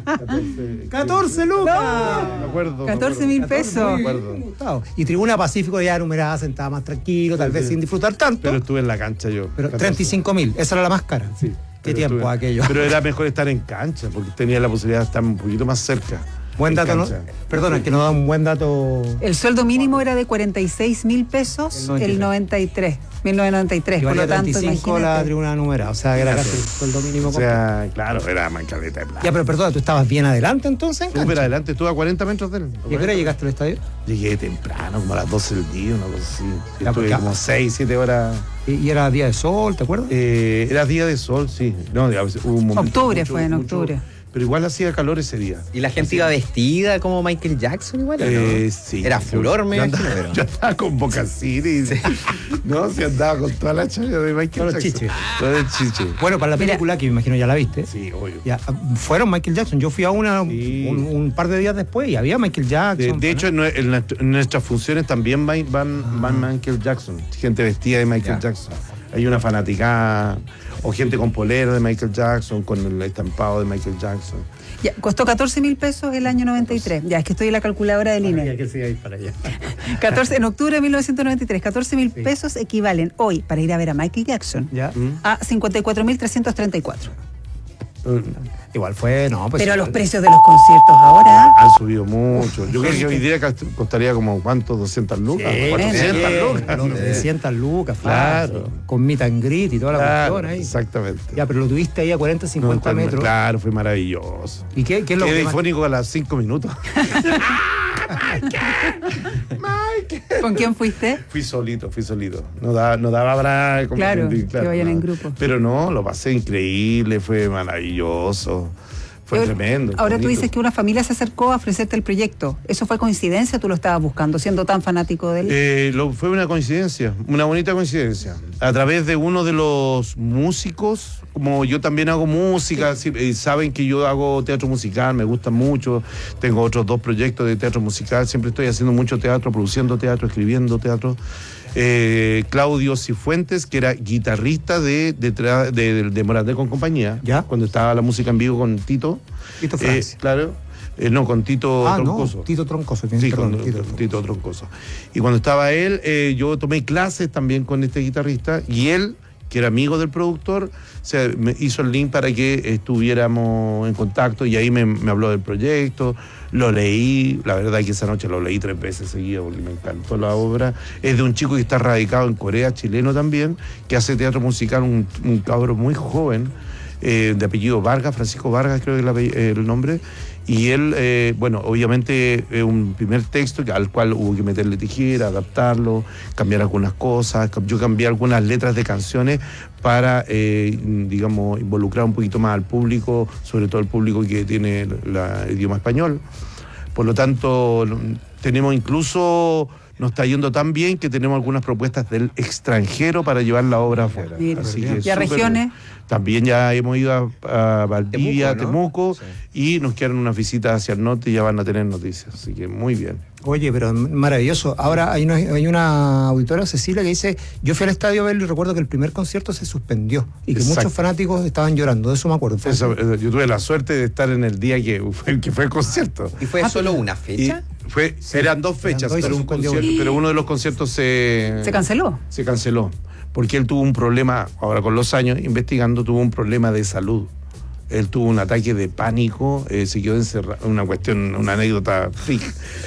catorce lucas. Me acuerdo. me catorce acuerdo. mil Me pesos. acuerdo. Claro. Y Tribuna Pacífico ya numerada, sentada más tranquilo, tal vez Sí. sin disfrutar tanto. Pero Pero, estuve en la cancha yo. treinta y cinco mil, esa era la más cara. Sí. Qué pero tiempo estuve- aquello. Pero era mejor estar en cancha, porque tenía la posibilidad de estar un poquito más cerca. Buen en dato, ¿no? cancha. Perdona, que nos da un buen dato. El sueldo mínimo era de cuarenta y seis mil pesos el noventa y tres, mil novecientos noventa y tres. Y Por lo valía tanto, treinta y cinco la imagínate. tribuna numerada, o sea, era casi el sueldo mínimo. O sea, claro, era mancadeta de plata. Ya, pero perdona, ¿tú estabas bien adelante entonces? en Súper cancha? adelante, estuve a cuarenta metros de él. ¿Y a qué hora llegaste al estadio? Llegué temprano, como a las doce del día, una cosa así. Ya, Estuve porque- como seis, siete horas. ¿Y, y era día de sol, te acuerdas? Eh, era día de sol, sí. No, a veces hubo un momento. Octubre mucho- fue, en mucho- octubre. Pero igual hacía calor ese día. ¿Y la gente iba vestida como Michael Jackson igual? ¿o no? Eh, sí. Era furor, me yo imagino, andaba, pero- yo andaba con bocasines. No, se andaba con toda la chaya de Michael Todo el Jackson. chiche. Todo el chiche. Bueno, para la película, que me imagino ya la viste. Sí, obvio. Ya, fueron Michael Jackson. Yo fui a una Sí. un, un par de días después y había Michael De, Jackson. de hecho, en, nue- en nuestro- en nuestras funciones también van, van, van Michael Jackson. Gente vestida de Michael Ya. Jackson. hay una fanaticada, o gente con polera de Michael Jackson, con el estampado de Michael Jackson. Ya, costó catorce mil pesos el año noventa y tres. Ya, es que estoy en la calculadora de línea. Ya que siga ahí para allá. catorce, en octubre de mil novecientos noventa y tres, catorce mil pesos equivalen hoy, para ir a ver a Michael Jackson, ¿Ya? a cincuenta y cuatro mil trescientos treinta y cuatro. Igual fue, no, pues. Pero los precios de los conciertos ahora Han subido mucho. Yo creo que hoy día costaría como, ¿cuánto? ¿doscientas lucas? Sí, cuatrocientas sí, lucas. lo- trescientas lucas, Claro. fácil, con meet and greet y toda la Claro, cuestión ahí. exactamente. Ya, pero lo tuviste ahí a cuarenta, cincuenta No, metros. Claro, fue maravilloso. ¿Y qué, qué es lo Quedé que más- difónico a las cinco minutos. ¿Con quién fuiste? Fui solito, fui solito. No daba, no daba para... como- Claro, que vayan en grupo. Pero no, lo pasé increíble, fue maravilloso. Fue Ahora- tremendo. Ahora tú bonito. dices que una familia se acercó a ofrecerte el proyecto. ¿Eso fue coincidencia o tú lo estabas buscando, siendo tan fanático de él? Eh, lo- fue una coincidencia, una bonita coincidencia. A través de uno de los músicos, como yo también hago música, sí, eh, saben que yo hago teatro musical, me gusta mucho. Tengo otros dos proyectos de teatro musical, siempre estoy haciendo mucho teatro, produciendo teatro, escribiendo teatro. Eh, Claudio Cifuentes, que era guitarrista de, de, tra- de, de Morandé con compañía, ¿Ya? cuando estaba la música en vivo con Tito. Tito Eh, Francia. claro. Eh, no, con Tito Ah, Troncoso. no, Tito Troncoso. Sí, perdón, con Tito Tito, Tito Troncoso. Y cuando estaba él, eh, yo tomé clases también con este guitarrista y él, que era amigo del productor, se me hizo el link para que estuviéramos en contacto y ahí me, me habló del proyecto, lo leí, la verdad es que esa noche lo leí tres veces seguidas porque me encantó la obra. Es de un chico que está radicado en Corea, chileno también, que hace teatro musical, un, un cabro muy joven, eh, de apellido Vargas, Francisco Vargas creo que es el, ape- el nombre. Y él, eh, bueno, obviamente es un primer texto que- al cual hubo que meterle tijera, adaptarlo, cambiar algunas cosas. Yo cambié algunas letras de canciones para, eh, digamos, involucrar un poquito más al público, sobre todo el público que tiene la- el idioma español. Por lo tanto, tenemos incluso... Nos está yendo tan bien que tenemos algunas propuestas del extranjero para llevar la obra afuera. Mira. Así ¿Y que a súper regiones? bien. También ya hemos ido a, a Valdivia, Temuco, ¿no? Temuco, y nos quedan unas visitas hacia el norte y ya van a tener noticias. Así que muy bien. Oye, pero maravilloso. Ahora hay una, hay una auditora, Cecilia, que dice, yo fui al estadio a verlo y recuerdo que el primer concierto se suspendió y que Exacto. muchos fanáticos estaban llorando, de eso me acuerdo. ¿Fue Eso, así? eh, yo tuve la suerte de estar en el día que fue, que fue el concierto. ¿Y fue solo una fecha? Y fue, eran dos fechas, dos y se pero, un suspendió concierto, uno. pero uno de los conciertos se... ¿Se canceló? Se canceló. Porque él tuvo un problema, ahora con los años, investigando, tuvo un problema de salud. Él tuvo un ataque de pánico, eh, se quedó encerrado, una cuestión, una anécdota freak.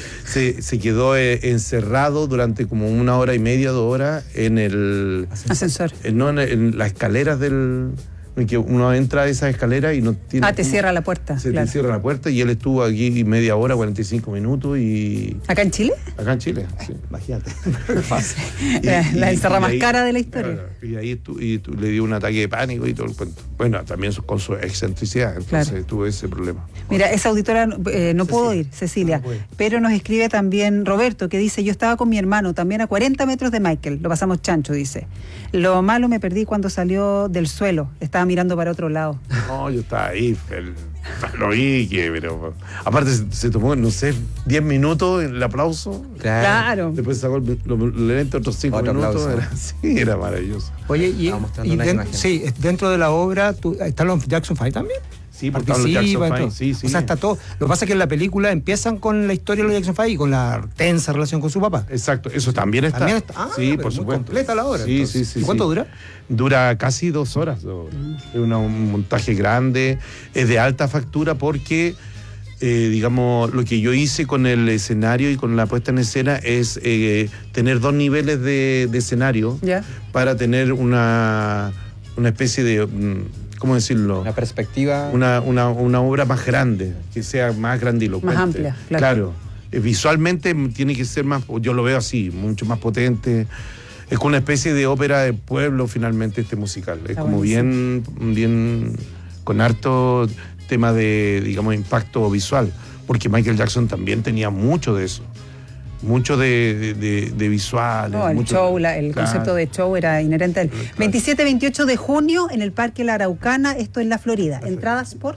Se, se quedó eh, encerrado durante como una hora y media, dos horas, en el... Ascensor. eh, no, en, en las escaleras del... en que uno entra a esa escalera y no tiene... Ah, te cómo- cierra la puerta. Se claro. te cierra la puerta y él estuvo aquí media hora, cuarenta y cinco minutos y... ¿Acá en Chile? Acá en Chile, sí. Imagínate. La, Y- la y- encerra y más ahí- cara de la historia. Claro, y ahí estu- y tu- le dio un ataque de pánico y todo el cuento. Bueno, también su- con su excentricidad, entonces Claro. tuvo ese problema. Mira, esa auditora eh, no pudo ir, Cecilia, pero nos escribe también Roberto, que dice, yo estaba con mi hermano, también a cuarenta metros de Michael, lo pasamos chancho, dice. Lo malo me perdí cuando salió del suelo, estaba mirando para otro lado. No, yo estaba ahí, el- lo vi, que, pero aparte se, se tomó, no sé, diez minutos el aplauso. Claro. Después sacó el, lo, lo lento otros cinco Otro minutos. aplauso. Era, sí, era maravilloso. Oye, y, Estaba mostrando y unas den- imágenes. sí, dentro de la obra tú- están los Jackson Five también. Sí, porque estaban los Participa Jackson y todo. Five, sí, sí. O sea, está todo. Lo que pasa es que en la película empiezan con la historia de los Jackson Five y con la tensa relación con su papá. Exacto, eso también está. También está. Ah, sí, pero por muy supuesto. completa la obra, Sí, entonces. sí, sí. ¿Y cuánto sí. dura? Dura casi dos horas. la obra. Es una- un montaje grande, es de alta factura porque, eh, digamos, lo que yo hice con el escenario y con la puesta en escena es eh, tener dos niveles de, de escenario ¿Ya? para tener una, una especie de, mm, ¿cómo decirlo? Una perspectiva. Una, una, una obra más grande, que sea más grandilocuente. Más amplia, claro. Eh, visualmente tiene que ser más, yo lo veo así, mucho más potente. Es como una especie de ópera de pueblo finalmente este musical. Es Está como bien, bien, con harto tema de, digamos, impacto visual. Porque Michael Jackson también tenía mucho de eso. Mucho de, de, de, de visuales. No, el mucho- show, la- el Claro. concepto de show era inherente a él. veintisiete veintiocho de junio en el Parque La Araucana, esto en la Florida. Entradas por...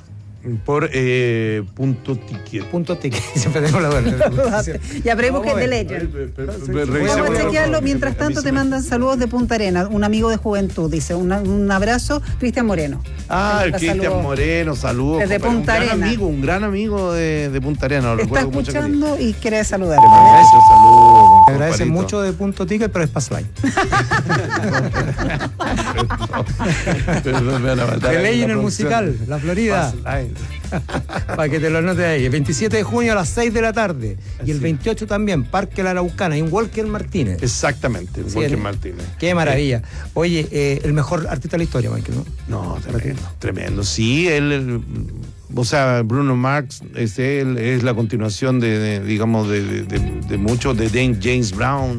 Por eh, punto ticket. Punto ticket. Siempre tengo la verdad. Ya, pero busquen de Legend. Vamos a chequearlo. Mientras tanto, te mandan saludos de Punta Arenas. Un amigo de juventud dice: una, un abrazo, Cristian Moreno. Ah, el Cristian Moreno, saludos. Desde Punta Arenas. Un gran amigo, un gran amigo de, de Punta Arenas. Lo está recuerdo escuchando mucho y quiere saludar. Saludos. Te agradece mucho de punto ticket, pero es Passline. Que leí en el musical, La Florida. Para que te lo anotes ahí. El veintisiete de junio a las seis de la tarde. Y el veintiocho también, Parque La Araucana, en Walker Martínez. Exactamente, en Sí, Walker ¿no? Martínez. Qué maravilla. Oye, eh, el mejor artista de la historia, Michael, ¿no? No, tremendo, tremendo. Sí, él, él, o sea, Bruno Mars es él, es la continuación de, de digamos, de, de, de, de mucho de James Brown.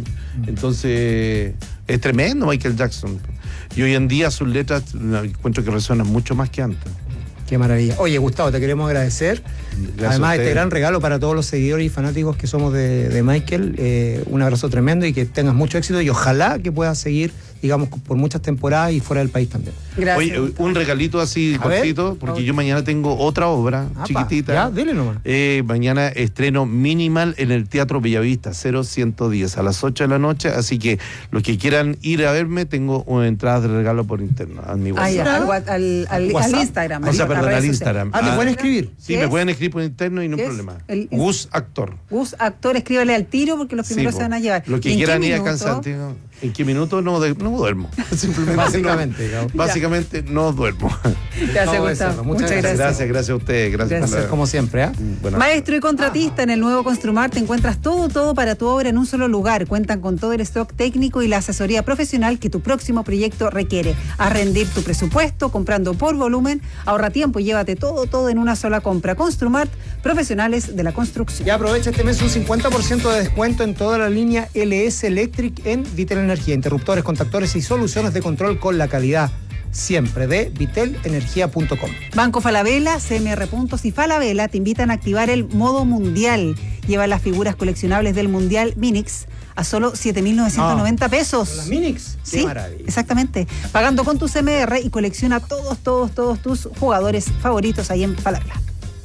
Entonces, es tremendo Michael Jackson. Y hoy en día sus letras encuentro que resuenan mucho más que antes. Qué maravilla. Oye, Gustavo, te queremos agradecer. Gracias Además, a este ustedes. gran regalo para todos los seguidores y fanáticos que somos de, de Michael. Eh, un abrazo tremendo y que tengas mucho éxito y ojalá que puedas seguir, digamos, por muchas temporadas y fuera del país también. Gracias. Oye, un regalito así A ver. cortito, porque yo mañana tengo otra obra Apa, chiquitita. ya, dele nomás. Eh, mañana estreno Minimal en el Teatro Bellavista, cero ciento diez, a las ocho de la noche. Así que los que quieran ir a verme, tengo una entrada de regalo por interno a mi Ah, ya, WhatsApp. al, al, al, WhatsApp. al Instagram. O sea, a perdón, redes al sociales. Instagram. Ah, ¿te pueden escribir? Sí, ¿Qué me es? pueden escribir por interno y no hay ¿Qué es? problema. El- Gus Actor. Gus Actor, escríbele al tiro porque los primeros Sí, se van a llevar. Lo que ¿Y en qué quieran ir a minuto? Santiago. ¿En qué minuto? No, de- no duermo. Simplemente Básicamente, no, Gabo. básicamente no duermo. Gracias, Gustavo Gustavo. Becerra, Muchas gracias. Gracias, gracias a ustedes. Gracias, Gracias, por la- como siempre, ¿ah? Buenas- Maestro y contratista, en el nuevo Construmar te encuentras todo, todo para tu obra en un solo lugar. Cuentan con todo el stock técnico y la asesoría profesional que tu próximo proyecto requiere. Haz rendir tu presupuesto comprando por volumen, ahorra tiempo y llévate todo, todo en una sola compra. Construmart, profesionales de la construcción. Y aprovecha este mes un cincuenta por ciento de descuento en toda la línea L S Electric en Vitel Energía. Interruptores, contactores y soluciones de control con la calidad siempre de vitel energía punto com. Banco Falabella, C M R Puntos y Falabella te invitan a activar el modo mundial. Lleva las figuras coleccionables del Mundial Minix a solo siete mil novecientos noventa pesos. ¿Las Minix? Qué Sí, maravilla. exactamente. Pagando con tu C M R y colecciona todos, todos, todos tus jugadores favoritos ahí en Falabella.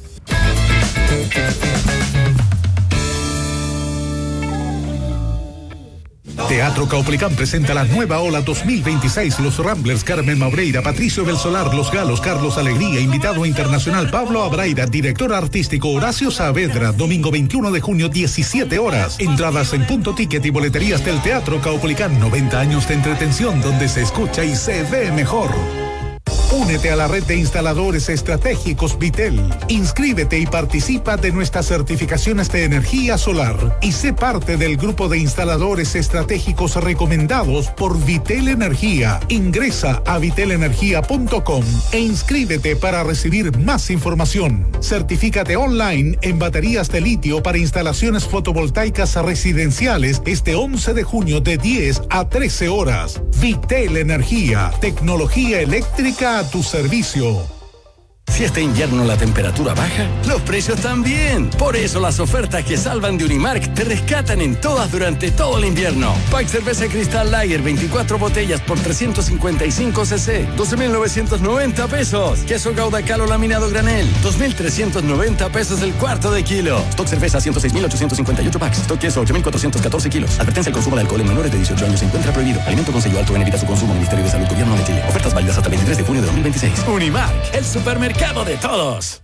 Teatro Caupolicán presenta la nueva ola dos mil veintiséis. Los Ramblers, Carmen Mabreira, Patricio del Solar, Los Galos, Carlos Alegría, invitado internacional Pablo Abraira, director artístico Horacio Saavedra, domingo veintiuno de junio, diecisiete horas. Entradas en punto ticket y boleterías del Teatro Caupolicán. noventa años de entretención donde se escucha y se ve mejor. Únete a la red de instaladores estratégicos Vitel. Inscríbete y participa de nuestras certificaciones de energía solar y sé parte del grupo de instaladores estratégicos recomendados por Vitel Energía. Ingresa a vitel energía punto com e inscríbete para recibir más información. Certifícate online en baterías de litio para instalaciones fotovoltaicas residenciales este once de junio de diez a trece horas. Vitel Energía, tecnología eléctrica a tu servicio. Si este invierno la temperatura baja, los precios también. Por eso las ofertas que salvan de Unimark te rescatan en todas durante todo el invierno. Pack cerveza Cristal Lager, veinticuatro botellas por trescientos cincuenta y cinco cc, doce mil novecientos noventa pesos. Queso Gouda Calo laminado granel, dos mil trescientos noventa pesos el cuarto de kilo. Stock cerveza ciento seis mil ochocientos cincuenta y ocho packs. Stock queso ocho mil cuatrocientos catorce kilos. Advertencia: el consumo de alcohol en menores de dieciocho años se encuentra prohibido. Alimento con sello alto en evita su consumo. Ministerio de Salud, Gobierno de Chile. Ofertas válidas hasta el veintitrés de junio de dos mil veintiséis. Unimark, el supermercado de todos.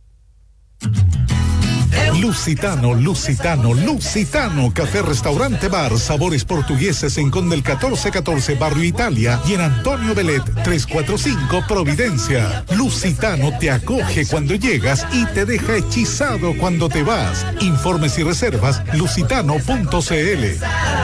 Lusitano, Lusitano, Lusitano, café, restaurante, bar, sabores portugueses en Conde el catorce catorce, Barrio Italia, y en Antonio Belet trescientos cuarenta y cinco, Providencia. Lusitano te acoge cuando llegas y te deja hechizado cuando te vas. Informes y reservas, lusitano punto cl.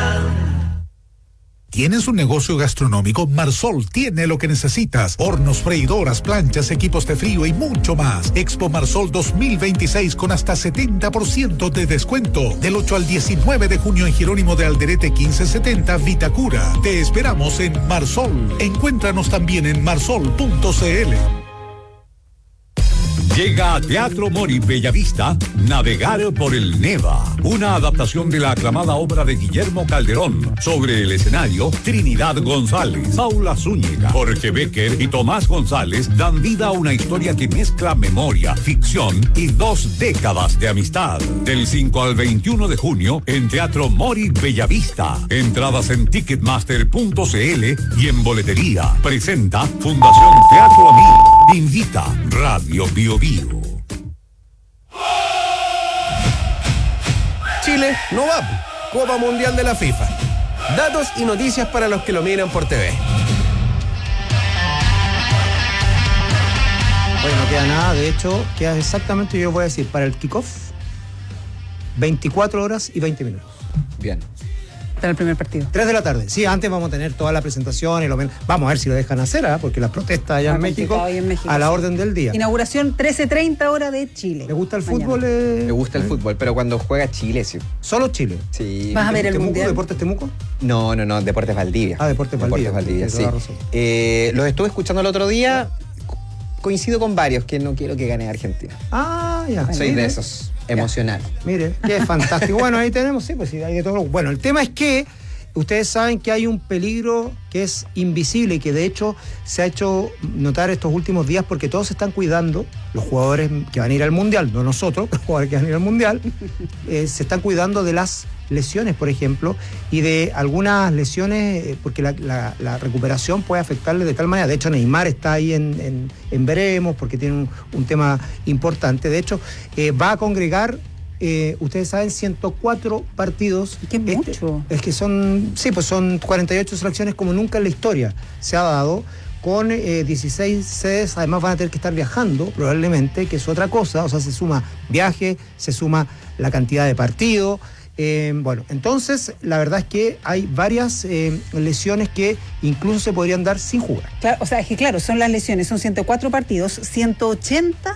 ¿Tienes un negocio gastronómico? Marsol tiene lo que necesitas. Hornos, freidoras, planchas, equipos de frío y mucho más. Expo Marsol dos mil veintiséis con hasta setenta por ciento de descuento. Del ocho al diecinueve de junio en Jerónimo de Alderete quince setenta, Vitacura. Te esperamos en Marsol. Encuéntranos también en marsol punto cl. Llega a Teatro Mori Bellavista, Navegar por el Neva, una adaptación de la aclamada obra de Guillermo Calderón. Sobre el escenario, Trinidad González, Paula Zúñiga, Jorge Becker y Tomás González dan vida a una historia que mezcla memoria, ficción y dos décadas de amistad. Del cinco al veintiuno de junio en Teatro Mori Bellavista. Entradas en ticketmaster punto c l y en boletería. Presenta Fundación Teatro A Mí. Invita Radio Bio Bio. Chile no va. Copa Mundial de la FIFA. Datos y noticias para los que lo miran por T V. Bueno, no queda nada, de hecho, queda exactamente, yo voy a decir, para el kickoff, veinticuatro horas y veinte minutos. Bien. Para el primer partido. tres de la tarde. Sí, antes vamos a tener toda la presentación y lo ven. Vamos a ver si lo dejan hacer, ¿eh? Porque las protestas allá Ah, en México, en México, a la sí. orden del día. Inauguración trece treinta hora de Chile. ¿Le gusta el Mañana. fútbol? Eh? Me gusta el fútbol, pero cuando juega Chile, sí. ¿Solo Chile? Sí. ¿Vas a ver el ¿Temuco? Mundial? ¿Deportes Temuco? No, no, no, Deportes Valdivia. Ah, Deportes Valdivia. Deportes Valdivia, Tiene sí. toda la razón. Eh, los estuve escuchando el otro día. Co- Coincido con varios que no quiero que gane Argentina. Ah, ya. Soy Mire. de esos. Emocional. Mire, qué fantástico. Bueno, ahí tenemos, sí, pues sí, hay de todo. Bueno, el tema es que ustedes saben que hay un peligro que es invisible y que de hecho se ha hecho notar estos últimos días porque todos se están cuidando, los jugadores que van a ir al Mundial, no nosotros, los jugadores que van a ir al Mundial, eh, se están cuidando de las lesiones, por ejemplo, y de algunas lesiones, eh, porque la, la- la recuperación puede afectarle de tal manera. De hecho, Neymar está ahí en, en- en veremos porque tiene un, un tema importante. De hecho, eh, va a congregar eh, ustedes saben, ciento cuatro partidos. ¿Qué es mucho? Es que son, sí, pues son cuarenta y ocho selecciones como nunca en la historia se ha dado, con eh, dieciséis sedes. Además van a tener que estar viajando, probablemente, que es otra cosa. O sea, se suma viaje, se suma la cantidad de partidos. Eh, bueno, entonces la verdad es que hay varias eh, lesiones que incluso se podrían dar sin jugar. Claro, o sea, es que claro, son las lesiones, son ciento cuatro partidos, ciento ochenta,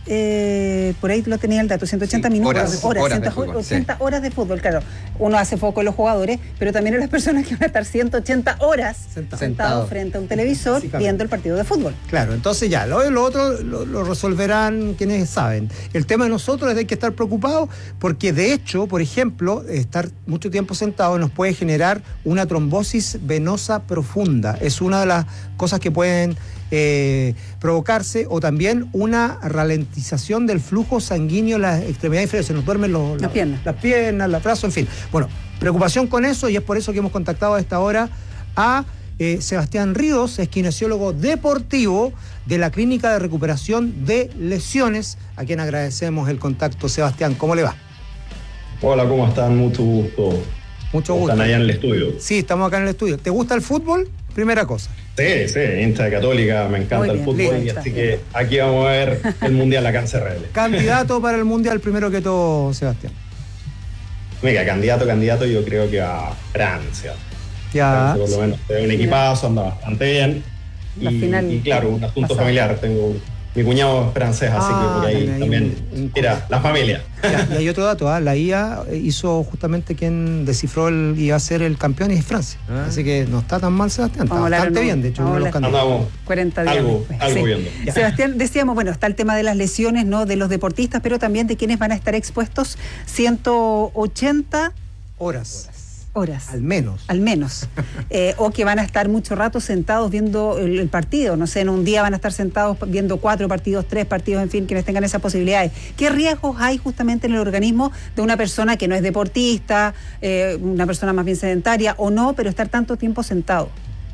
eh, por ahí lo tenía el dato, ciento ochenta Sí, minutos, horas, horas, horas de ciento fútbol, ochenta sí. horas de fútbol, claro. Uno hace foco en los jugadores, pero también en las personas que van a estar ciento ochenta horas Sentado. sentados frente a un televisor viendo el partido de fútbol. Claro, entonces ya, lo, lo otro lo, lo resolverán quienes saben. El tema de nosotros es que hay que estar preocupados porque de hecho, por ejemplo, estar mucho tiempo sentado nos puede generar una trombosis venosa profunda. Es una de las cosas que pueden eh, provocarse, o también una ralentización del flujo sanguíneo en las extremidades inferiores. Se nos duermen los, Las piernas. las piernas, los brazos, en fin. Bueno, preocupación con eso, y es por eso que hemos contactado a esta hora a eh, Sebastián Ríos, es kinesiólogo deportivo de la Clínica de Recuperación de Lesiones, a quien agradecemos el contacto. Sebastián, ¿cómo le va? Hola, ¿cómo están? Mucho gusto. Mucho gusto. ¿Están allá en el estudio? Sí, estamos acá en el estudio. ¿Te gusta el fútbol? Primera cosa. Sí, sí, hincha de Católica, me encanta Muy el bien, fútbol, listo, y está así bien. que aquí vamos a ver el Mundial acá en C R L. Candidato para el Mundial, primero que todo, Sebastián. Mira, candidato, candidato, yo creo que a Francia. Ya. Francia, por lo menos, es un equipazo, anda bastante bien. La Y, final y claro, un asunto pasada. familiar. Tengo mi cuñado es francés, así Ah, que por ahí también hay también. un- un- Mira, la familia. Ya, y hay otro dato, ¿ah? La I A hizo justamente quien descifró el, iba a ser el campeón, y es Francia. Así que no está tan mal Sebastián, está Vamos a hablar bastante uno- bien, de hecho, vamos uno de a los hablar. candidatos. Andamos cuarenta días algo, después. algo Sí. viendo. Sebastián, decíamos, bueno, está el tema de las lesiones, ¿no? De los deportistas, pero también de quienes van a estar expuestos ciento ochenta horas. Horas. Al menos. Al menos. Eh, o que van a estar mucho rato sentados viendo el, el partido. No sé, en un día van a estar sentados viendo cuatro partidos, tres partidos, en fin, quienes tengan esas posibilidades. ¿Qué riesgos hay justamente en el organismo de una persona que no es deportista, eh, una persona más bien sedentaria o no, pero estar tanto tiempo sentado?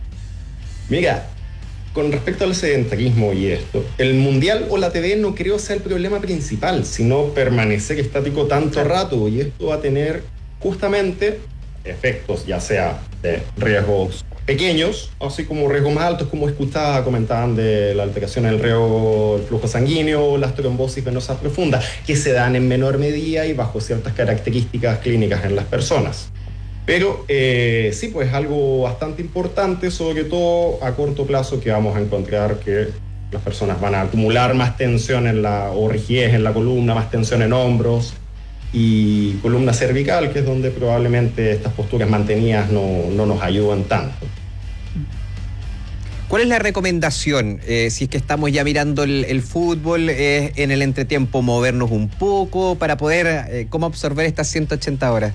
Mira, con respecto al sedentarismo y esto, el Mundial o la T V no creo sea el problema principal, sino permanecer estático tanto rato, y esto va a tener justamente efectos ya sea de riesgos pequeños, así como riesgos más altos, como escuchaba, comentaban de la alteración del riego, el flujo sanguíneo, las trombosis venosas profundas, que se dan en menor medida y bajo ciertas características clínicas en las personas. Pero eh, sí, pues algo bastante importante, sobre todo a corto plazo, que vamos a encontrar que las personas van a acumular más tensión en la, o rigidez en la columna, más tensión en hombros y columna cervical, que es donde probablemente estas posturas mantenidas no, no nos ayudan tanto. ¿Cuál es la recomendación? Eh, si es que estamos ya mirando el, el fútbol, eh, en el entretiempo movernos un poco para poder, eh, ¿cómo absorber estas ciento ochenta horas?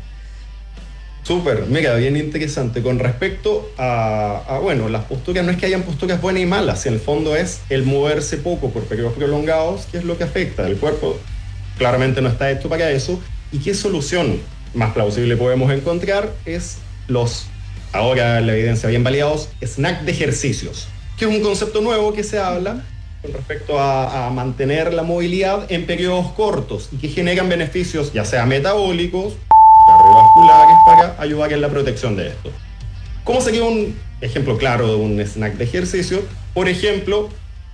Súper, mira, bien interesante. Con respecto a, a, bueno, las posturas, no es que hayan posturas buenas y malas, en el fondo es el moverse poco por periodos prolongados, que es lo que afecta. El cuerpo claramente no está hecho para eso. ¿Y qué solución más plausible podemos encontrar? Es los, ahora la evidencia bien validados, snack de ejercicios, que es un concepto nuevo que se habla con respecto a, a mantener la movilidad en periodos cortos y que generan beneficios ya sea metabólicos, cardiovasculares, para ayudar en la protección de esto. ¿Cómo sería un ejemplo claro de un snack de ejercicio? Por ejemplo,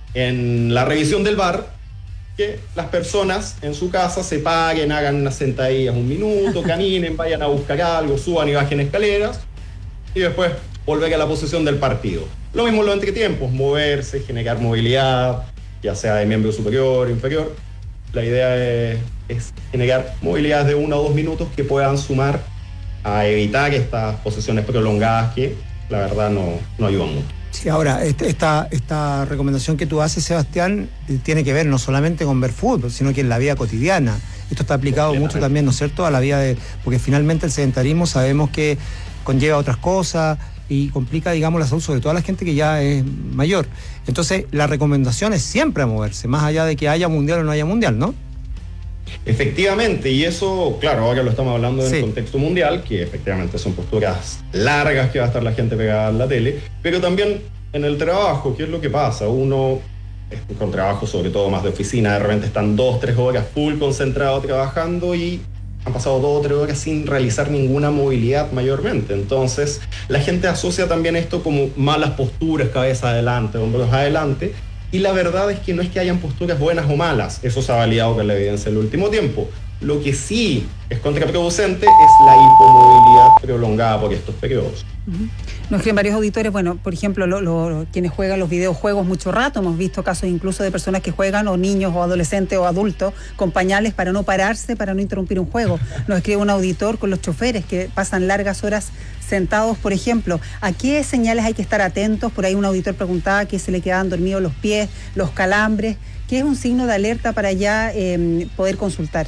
en la revisión del bar, que las personas en su casa se paguen, hagan unas sentadillas un minuto, caminen, vayan a buscar algo, suban y bajen escaleras y después volver a la posición del partido. Lo mismo en los entretiempos, moverse, generar movilidad, ya sea de miembro superior, inferior. La idea es, es generar movilidad de uno o dos minutos que puedan sumar a evitar estas posiciones prolongadas que la verdad no, no ayudan mucho. Sí, ahora, esta, esta recomendación que tú haces, Sebastián, tiene que ver no solamente con ver fútbol, sino que en la vida cotidiana. Esto está aplicado mucho también, ¿no es cierto?, a la vida de... Porque finalmente el sedentarismo sabemos que conlleva otras cosas y complica, digamos, la salud, sobre todo a la gente que ya es mayor. Entonces, la recomendación es siempre a moverse, más allá de que haya mundial o no haya mundial, ¿no? Efectivamente, y eso, claro, ahora lo estamos hablando en sí. el contexto mundial, que efectivamente son posturas largas que va a estar la gente pegada en la tele, pero también en el trabajo, ¿qué es lo que pasa? Uno, con trabajo sobre todo más de oficina, de repente están dos, tres horas full concentrado trabajando y han pasado dos o tres horas sin realizar ninguna movilidad mayormente. Entonces, la gente asocia también esto como malas posturas, cabeza adelante, hombros adelante, y la verdad es que no es que hayan posturas buenas o malas, eso se ha validado con la evidencia en el último tiempo. Lo que sí es contraproducente es la hipomovilidad prolongada por estos periodos. Uh-huh. Nos escriben varios auditores, bueno, por ejemplo, lo, lo, quienes juegan los videojuegos mucho rato, hemos visto casos incluso de personas que juegan, o niños, o adolescentes, o adultos, con pañales para no pararse, para no interrumpir un juego. Nos escribe un auditor con los choferes que pasan largas horas sentados, por ejemplo. ¿A qué señales hay que estar atentos? Por ahí un auditor preguntaba que se le quedaban dormidos los pies, los calambres. ¿Qué es un signo de alerta para ya eh, poder consultar?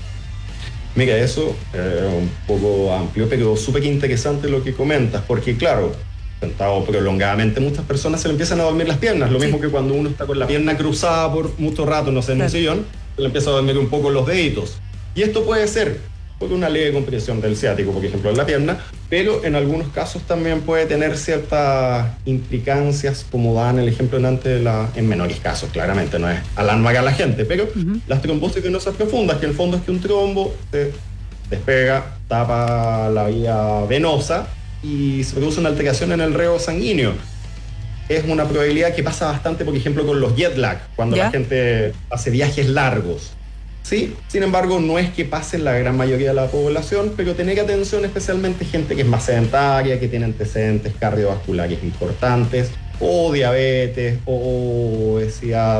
Mira, eso es eh, un poco amplio, pero súper interesante lo que comentas, porque claro, sentado prolongadamente, muchas personas se le empiezan a dormir las piernas, lo sí. mismo que cuando uno está con la pierna cruzada por mucho rato, no sé, en claro. un sillón, se le empieza a dormir un poco los deditos. Y esto puede ser por una leve compresión del ciático, por ejemplo, en la pierna, pero en algunos casos también puede tener ciertas implicancias, como dan el ejemplo en antes de la, en menores casos, claramente, no es alarmar a la gente, pero uh-huh. las trombosis venosas profundas, que en el fondo es que un trombo se despega, tapa la vía venosa y se produce una alteración en el riego sanguíneo. Es una probabilidad que pasa bastante, por ejemplo, con los jet lag, cuando ¿Ya? la gente hace viajes largos. Sí, sin embargo, no es que pase en la gran mayoría de la población, pero tener atención especialmente gente que es más sedentaria, que tiene antecedentes cardiovasculares importantes, o diabetes, o obesidad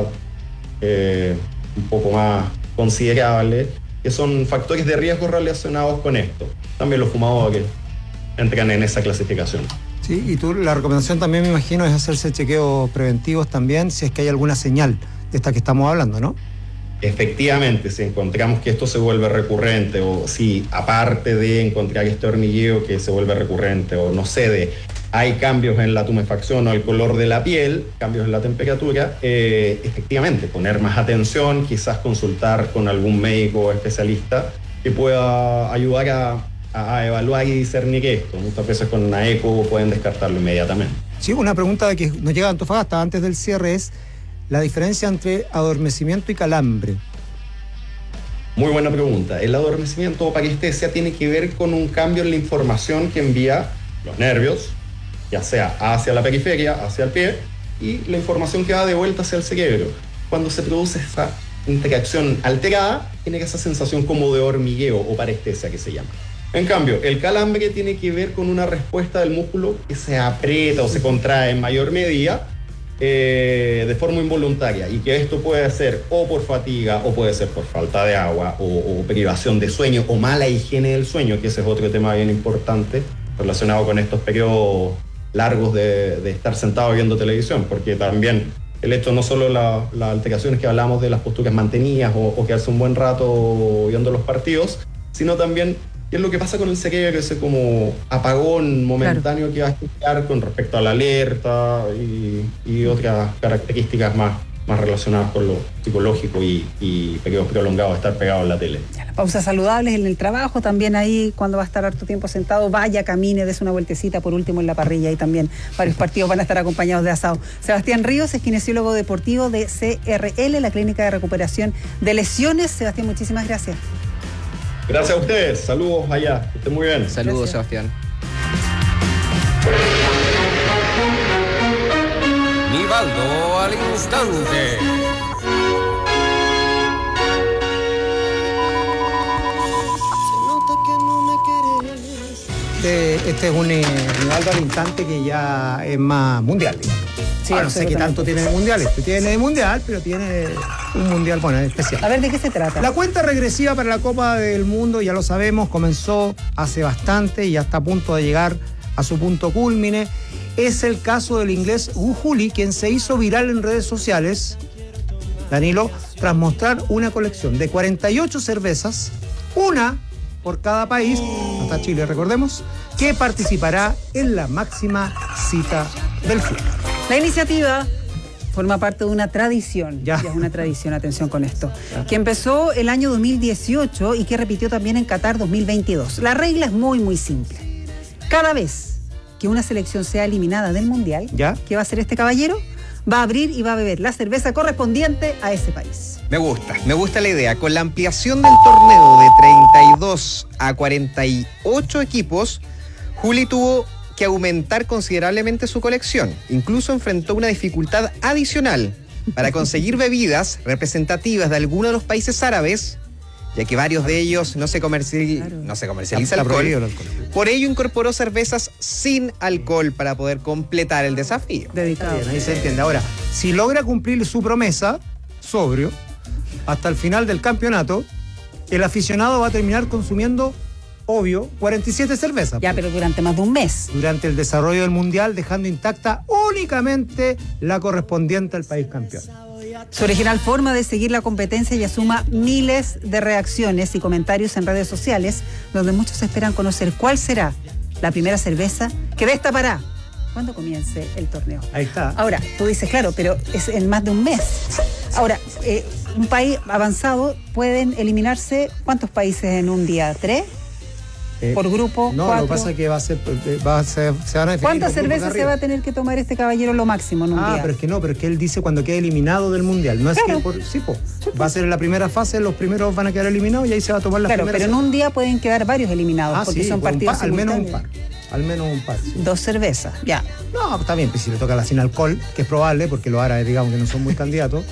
eh, un poco más considerable, que son factores de riesgo relacionados con esto. También los fumadores entran en esa clasificación. Sí, y tú, la recomendación también, me imagino, es hacerse chequeos preventivos también, si es que hay alguna señal de esta que estamos hablando, ¿no? Efectivamente, si encontramos que esto se vuelve recurrente, o si aparte de encontrar este hormigueo que se vuelve recurrente, o no cede, hay cambios en la tumefacción o el color de la piel, cambios en la temperatura, eh, efectivamente, poner más atención, quizás consultar con algún médico o especialista que pueda ayudar a, a evaluar y discernir esto. Muchas veces con una eco pueden descartarlo inmediatamente. Sí, una pregunta que nos llega a Antofagasta antes del cierre es la diferencia entre adormecimiento y calambre. Muy buena pregunta. El adormecimiento o parestesia tiene que ver con un cambio en la información que envía los nervios, ya sea hacia la periferia, hacia el pie, y la información que va de vuelta hacia el cerebro. Cuando se produce esa interacción alterada, tiene esa sensación como de hormigueo o parestesia que se llama. En cambio, el calambre tiene que ver con una respuesta del músculo que se aprieta o se contrae en mayor medida, Eh, de forma involuntaria, y que esto puede ser o por fatiga, o puede ser por falta de agua, o, o privación de sueño, o mala higiene del sueño, que ese es otro tema bien importante relacionado con estos periodos largos de, de estar sentado viendo televisión, porque también el hecho no solo la, las alteraciones que hablamos de las posturas mantenidas o, o quedarse un buen rato viendo los partidos, sino también qué es lo que pasa con el cerebro, ese como apagón momentáneo, claro, que va a estar con respecto a la alerta y, y otras características más, más relacionadas con lo psicológico y, y periodos prolongados de estar pegado en la tele. Ya, las pausas saludables en el trabajo, también ahí cuando va a estar harto tiempo sentado, vaya, camine, des una vueltecita por último en la parrilla, y también varios partidos van a estar acompañados de asado. Sebastián Ríos es kinesiólogo deportivo de C R L, la Clínica de Recuperación de Lesiones. Sebastián, muchísimas gracias. Gracias a ustedes, saludos allá, que estén muy bien. Saludos, Sebastián. Nivaldo al instante. Este, este es un eh, Nivaldo al instante que ya es más mundial, digamos. Sí, ah, no sé qué tanto tiene de mundial. Este tiene de mundial, pero tiene un mundial, bueno, especial. A ver, ¿de qué se trata? La cuenta regresiva para la Copa del Mundo, ya lo sabemos, comenzó hace bastante y ya está a punto de llegar a su punto cúlmine. Es el caso del inglés Wu Juli, quien se hizo viral en redes sociales, Danilo, tras mostrar una colección de cuarenta y ocho cervezas, una por cada país, hasta Chile, recordemos, que participará en la máxima cita del fútbol. La iniciativa forma parte de una tradición, ya, ya es una tradición, atención con esto, ya, que empezó el año dos mil dieciocho y que repitió también en Qatar dos mil veintidós. La regla es muy, muy simple. Cada vez que una selección sea eliminada del Mundial, ¿ya?, ¿qué va a hacer este caballero? Va a abrir y va a beber la cerveza correspondiente a ese país. Me gusta, me gusta la idea. Con la ampliación del torneo de treinta y dos a cuarenta y ocho equipos, Juli tuvo que aumentar considerablemente su colección. Incluso enfrentó una dificultad adicional para conseguir bebidas representativas de algunos de los países árabes, ya que varios de ellos no se, comercial, claro. no se comercializa alcohol. alcohol. Por ello incorporó cervezas sin alcohol para poder completar el desafío. Dedicado. Bien, ahí se entiende. Ahora, si logra cumplir su promesa, sobrio, hasta el final del campeonato, el aficionado va a terminar consumiendo, obvio, cuarenta y siete cervezas. Ya, pero durante más de un mes. Durante el desarrollo del Mundial, dejando intacta únicamente la correspondiente al país campeón. Su original forma de seguir la competencia ya suma miles de reacciones y comentarios en redes sociales, donde muchos esperan conocer cuál será la primera cerveza que destapará cuando comience el torneo. Ahí está. Ahora, tú dices, claro, pero es en más de un mes. Ahora, eh, un país avanzado, ¿pueden eliminarse cuántos países en un día? ¿Tres? Eh, ¿Por grupo? No, cuatro. Lo que pasa es que va a ser, va a ser se van a definir. ¿Cuántas cervezas se va a tener que tomar este caballero lo máximo en un ah, día? Ah, pero es que no, pero es que él dice cuando quede eliminado del Mundial. No es claro. que por, sí, po, sí, po. Va a ser en la primera fase, los primeros van a quedar eliminados y ahí se va a tomar la claro, primera. Claro, pero en un día pueden quedar varios eliminados, ah, porque sí, son partidos par, al menos un par. Al menos un par. Sí. Dos cervezas, ya. No, está bien, pues si le toca la sin alcohol, que es probable, porque los árabes, digamos, que no son muy candidatos.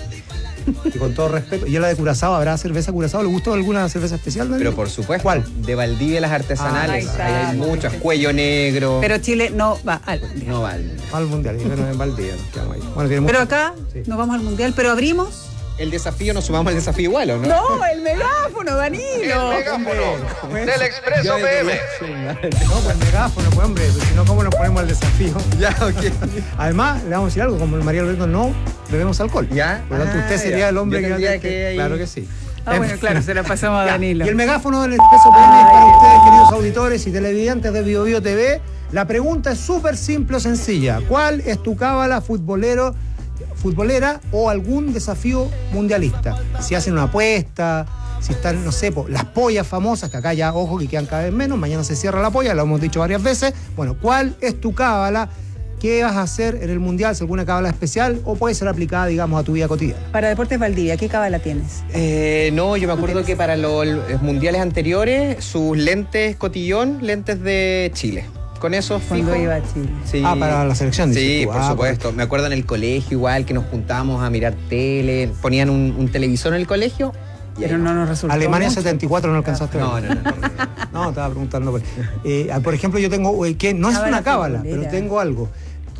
Y con todo respeto. ¿Y en la de Curazao habrá cerveza Curazao? ¿Le gustó alguna cerveza especial, Daniel? Pero por supuesto. ¿Cuál? De Valdivia, las artesanales. Ah, ahí hay muchas. Cuello negro. Pero Chile no va al Mundial. No va al Mundial. Al Mundial. Y bueno, en Valdivia nos quedamos ahí. Bueno, pero mucho... acá sí. nos vamos al Mundial, pero abrimos. El desafío, nos sumamos al desafío igual, ¿o no? No, el megáfono, Danilo. El megáfono del Expreso P M. No, pues el megáfono, pues hombre, si no, ¿cómo nos ponemos al desafío? Ya, ok. Además, le vamos a decir algo, como el María Alberto, no bebemos alcohol. Ya. Por lo tanto, ah, usted sería ya. el hombre Yo que... que, que ahí... Claro que sí. Ah, bueno, claro, se la pasamos a Danilo. Y el megáfono del Expreso P M es para ustedes, queridos auditores y televidentes de Bio Bio T V. La pregunta es súper simple o sencilla. ¿Cuál es tu cábala futbolero, futbolera o algún desafío mundialista? Si hacen una apuesta, si están, no sé, po, las pollas famosas, que acá ya, ojo, que quedan cada vez menos, mañana se cierra la polla, lo hemos dicho varias veces. Bueno, ¿cuál es tu cábala? ¿Qué vas a hacer en el Mundial? ¿Si alguna cábala especial o puede ser aplicada, digamos, a tu vida cotidiana? Para Deportes Valdivia, ¿qué cábala tienes? Eh, no, yo me acuerdo que para los, los mundiales anteriores, sus lentes cotillón, lentes de Chile. Con eso fijo. Cuando iba a Chile. Sí. Ah, para la selección. Sí, tú. por ah, supuesto. Por... Me acuerdo en el colegio igual que nos juntábamos a mirar tele, ponían un, un televisor en el colegio. Pero no nos resultó. Alemania mucho. setenta y cuatro no alcanzaste no, a ver. No, no, no. No, no estaba preguntando. Eh, por ejemplo, yo tengo, eh, que no es una cábala, pero tengo algo.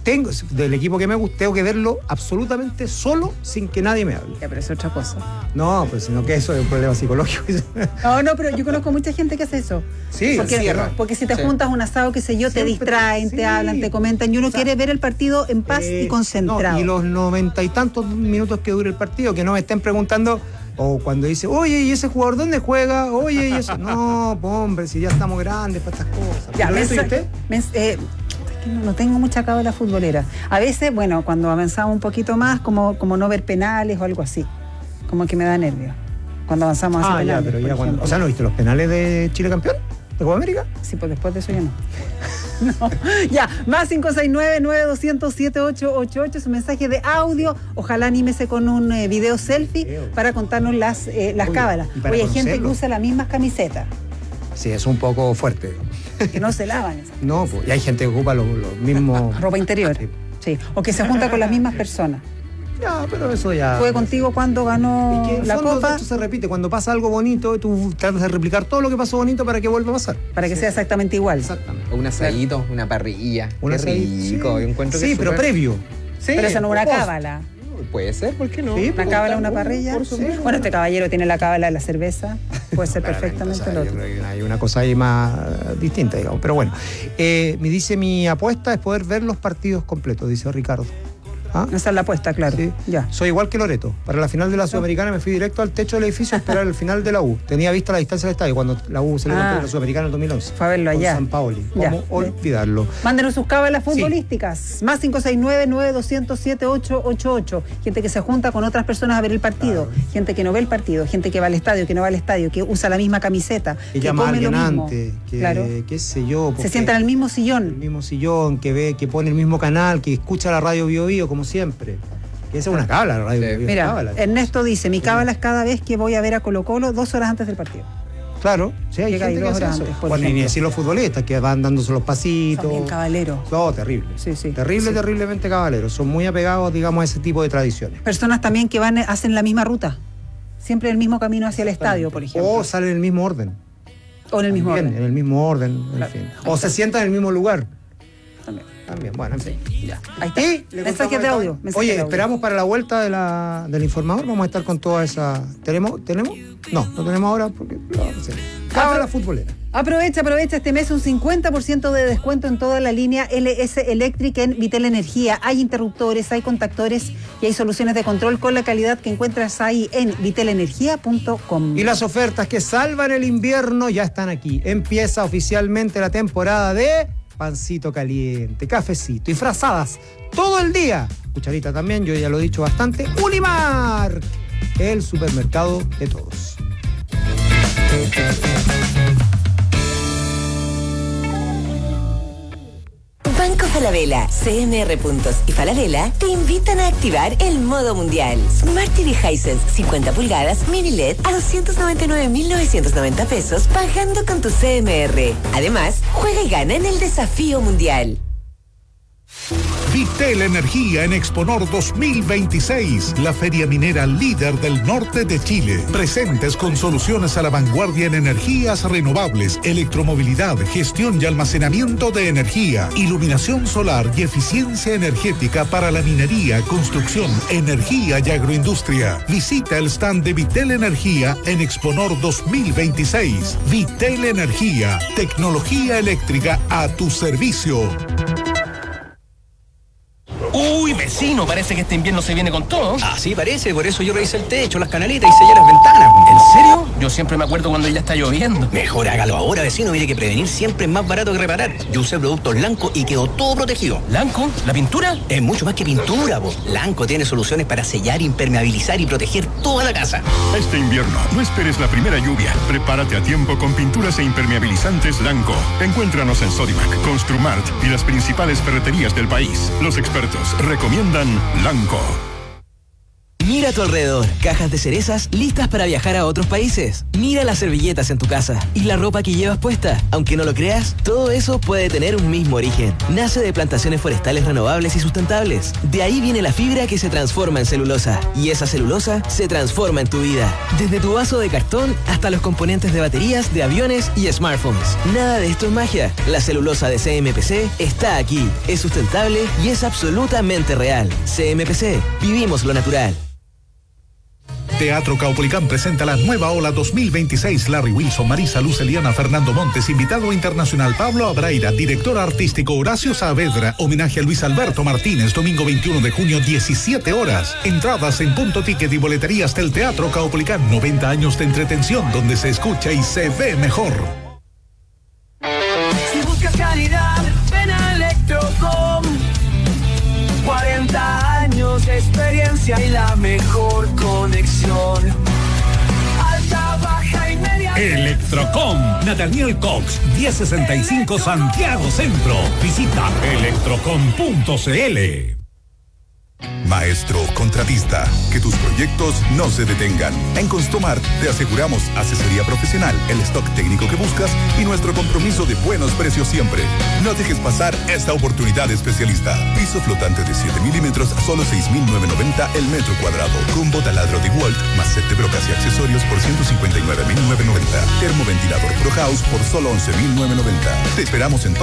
tengo, del equipo que me gusta, tengo que verlo absolutamente solo sin que nadie me hable. Ya, pero es otra cosa. No, pues sino que eso es un problema psicológico. No, no, pero yo conozco mucha gente que hace eso. Sí, porque, cierra. porque si te Sí. juntas un asado, qué sé yo, te Siempre, distraen, sí. te hablan, te comentan y uno O sea, quiere ver el partido en paz Eh, y concentrado. no, y los noventa y tantos minutos que dure el partido, que no me estén preguntando, o cuando dice, oye, ¿y ese jugador dónde juega? Oye, ¿y eso? No, pues, hombre, si ya estamos grandes para estas cosas. Ya, ¿Pero eso y mensa- usted? mens- eh, es que no, no tengo mucha cábala futbolera. A veces, bueno, cuando avanzamos un poquito más, como, como no ver penales o algo así. Como que me da nervio. Cuando avanzamos hacia Ah, ya, penales. pero por ya cuando. ejemplo. O sea, ¿no viste los penales de Chile campeón? ¿De Copa América? Sí, pues después de eso ya no. No. Ya, más cinco seis nueve, nueve dos cero cero, siete ocho ocho ocho, su mensaje de audio. Ojalá anímese con un eh, video selfie para contarnos las, eh, las Oye, cábalas. y para Oye, hay gente que conocerlo. usa las mismas camisetas, Sí, es un poco fuerte. que no se lavan esa No, pues, y hay gente que ocupa los, los mismos. ropa interior. Sí. O que se junta con las mismas personas. Ya, pero eso ya. Fue contigo cuando ganó Es que en el la fondo copa, esto se repite. Cuando pasa algo bonito, tú tratas de replicar todo lo que pasó bonito para que vuelva a pasar. para que sea exactamente igual. Exactamente. O un asadito, una parrilla. Un Qué asadito, rico. sí. Yo encuentro que Sí, es pero súper- previo. Sí, Pero esa no es una post. cábala. Puede ser, ¿por qué no? Sí, Una cábala, una parrilla. Por supuesto. Bueno, este caballero tiene la cábala de la cerveza. Puede ser perfectamente O sea, el yo otro. creo que hay una cosa ahí más eh, distinta, digamos. Pero bueno, eh, me dice mi apuesta es poder ver los partidos completos, dice Ricardo. ¿Ah? Esa es la apuesta, claro. Sí. Ya. Soy igual que Loreto. Para la final de la Sudamericana me fui directo al techo del edificio a esperar el final de la U. Tenía vista la distancia del estadio cuando la U se levantó Ah. en la Sudamericana en dos mil once. Fue a verlo Con allá. San Paoli. Ya. ¿Cómo olvidarlo? Mándenos sus cábalas futbolísticas. Más cinco seis nueve, nueve dos cero cero, siete ocho ocho ocho. Gente que se junta con otras personas a ver el partido. Gente que no ve el partido. Gente que va al estadio, que no va al estadio, que usa la misma camiseta. Que Que, llama a come lo alguien mismo. antes, que Claro. qué sé yo. Se porque- sienta en el mismo el sillón. mismo sillón, que ve, que pone el mismo canal, que escucha la radio Bio Bio, como siempre. Que esa es una cábala, la radio Bio Bio. Mira, cábala. Ernesto dice, mi cábala es cada vez que voy a ver a Colo Colo dos horas antes del partido. Claro, sí, hay Llega ahí gente que dos hace horas eso. antes, por Bueno, y ni ejemplo. decir los futbolistas que van dándose los pasitos. Son bien cabaleros. No, terrible. Sí, sí. Terrible, Sí. terriblemente caballeros. Son muy apegados, digamos, a ese tipo de tradiciones. Personas también que van, hacen la misma ruta. Siempre el mismo camino hacia el estadio, por ejemplo. O salen en el mismo orden. O en el mismo También, orden. En el mismo orden, en Claro. fin. O se sientan en el mismo lugar. También. También, bueno, en fin. Ya. Ahí está. Y le Mensajes contamos de esta- audio. mensajes Oye, de audio. esperamos para la vuelta de la, del informador. Vamos a estar con toda esa. ¿Tenemos? ¿Tenemos? No, no tenemos ahora porque. No, no sé. Cábala futbolera. Aprovecha, aprovecha este mes un cincuenta por ciento de descuento en toda la línea L S Electric en Vitel Energía. Hay interruptores, hay contactores y hay soluciones de control con la calidad que encuentras ahí en vitelenergia punto com. Y las ofertas que salvan el invierno ya están aquí. Empieza oficialmente la temporada de pancito caliente, cafecito y frazadas todo el día. Cucharita también, yo ya lo he dicho bastante. Unimar, el supermercado de todos. Banco Falabella, C M R Puntos y Falabella te invitan a activar el modo mundial. Smart T V Hisense cincuenta pulgadas mini L E D a doscientos noventa y nueve mil novecientos noventa pesos pagando con tu C M R. Además, juega y gana en el desafío mundial. Vitel Energía en Exponor dos mil veintiséis, la feria minera líder del norte de Chile. Presentes con soluciones a la vanguardia en energías renovables, electromovilidad, gestión y almacenamiento de energía, iluminación solar y eficiencia energética para la minería, construcción, energía y agroindustria. Visita el stand de Vitel Energía en Exponor dos mil veintiséis. Vitel Energía, tecnología eléctrica a tu servicio. Uy, vecino, parece que este invierno se viene con todo. Así parece, por eso yo revisé el techo, las canaletas y sellé las ventanas. ¿En serio? Yo siempre me acuerdo cuando ya está lloviendo. Mejor hágalo ahora, vecino, mire que prevenir siempre es más barato que reparar. Yo usé productos Lanco y quedó todo protegido. ¿Lanco? ¿La pintura? Es mucho más que pintura, po. Lanco tiene soluciones para sellar, impermeabilizar y proteger toda la casa. Este invierno, no esperes la primera lluvia. Prepárate a tiempo con pinturas e impermeabilizantes Lanco. Encuéntranos en Sodimac, Construmart y las principales ferreterías del país. Los expertos recomiendan Lanco. Mira a tu alrededor. Cajas de cerezas listas para viajar a otros países. Mira las servilletas en tu casa y la ropa que llevas puesta. Aunque no lo creas, todo eso puede tener un mismo origen. Nace de plantaciones forestales renovables y sustentables. De ahí viene la fibra que se transforma en celulosa. Y esa celulosa se transforma en tu vida. Desde tu vaso de cartón hasta los componentes de baterías de aviones y smartphones. Nada de esto es magia. La celulosa de C M P C está aquí. Es sustentable y es absolutamente real. C M P C. Vivimos lo natural. Teatro Caupolicán presenta la nueva ola dos mil veintiséis. Larry Wilson, Marisa Luz, Eliana, Fernando Montes, invitado internacional Pablo Abraira, director artístico Horacio Saavedra, homenaje a Luis Alberto Martínez, domingo veintiuno de junio, diecisiete horas. Entradas en punto ticket y boleterías del Teatro Caupolicán. noventa años de entretención donde se escucha y se ve mejor. Si buscas calidad, ven a Electrocom. cuarenta años de experiencia y la mejor conexión. Alta, baja y media. Electrocom, Nathaniel Cox, diez sesenta y cinco Santiago Centro. Visita electrocom punto c l. Maestro contratista, que tus proyectos no se detengan. En Construmart te aseguramos asesoría profesional, el stock técnico que buscas y nuestro compromiso de buenos precios siempre. No dejes pasar esta oportunidad especialista. Piso flotante de siete milímetros a solo seis mil novecientos noventa el metro cuadrado. Combo taladro de Walt más set de brocas y accesorios por ciento cincuenta y nueve mil novecientos noventa. Termoventilador Pro House por solo once mil novecientos noventa. Te esperamos en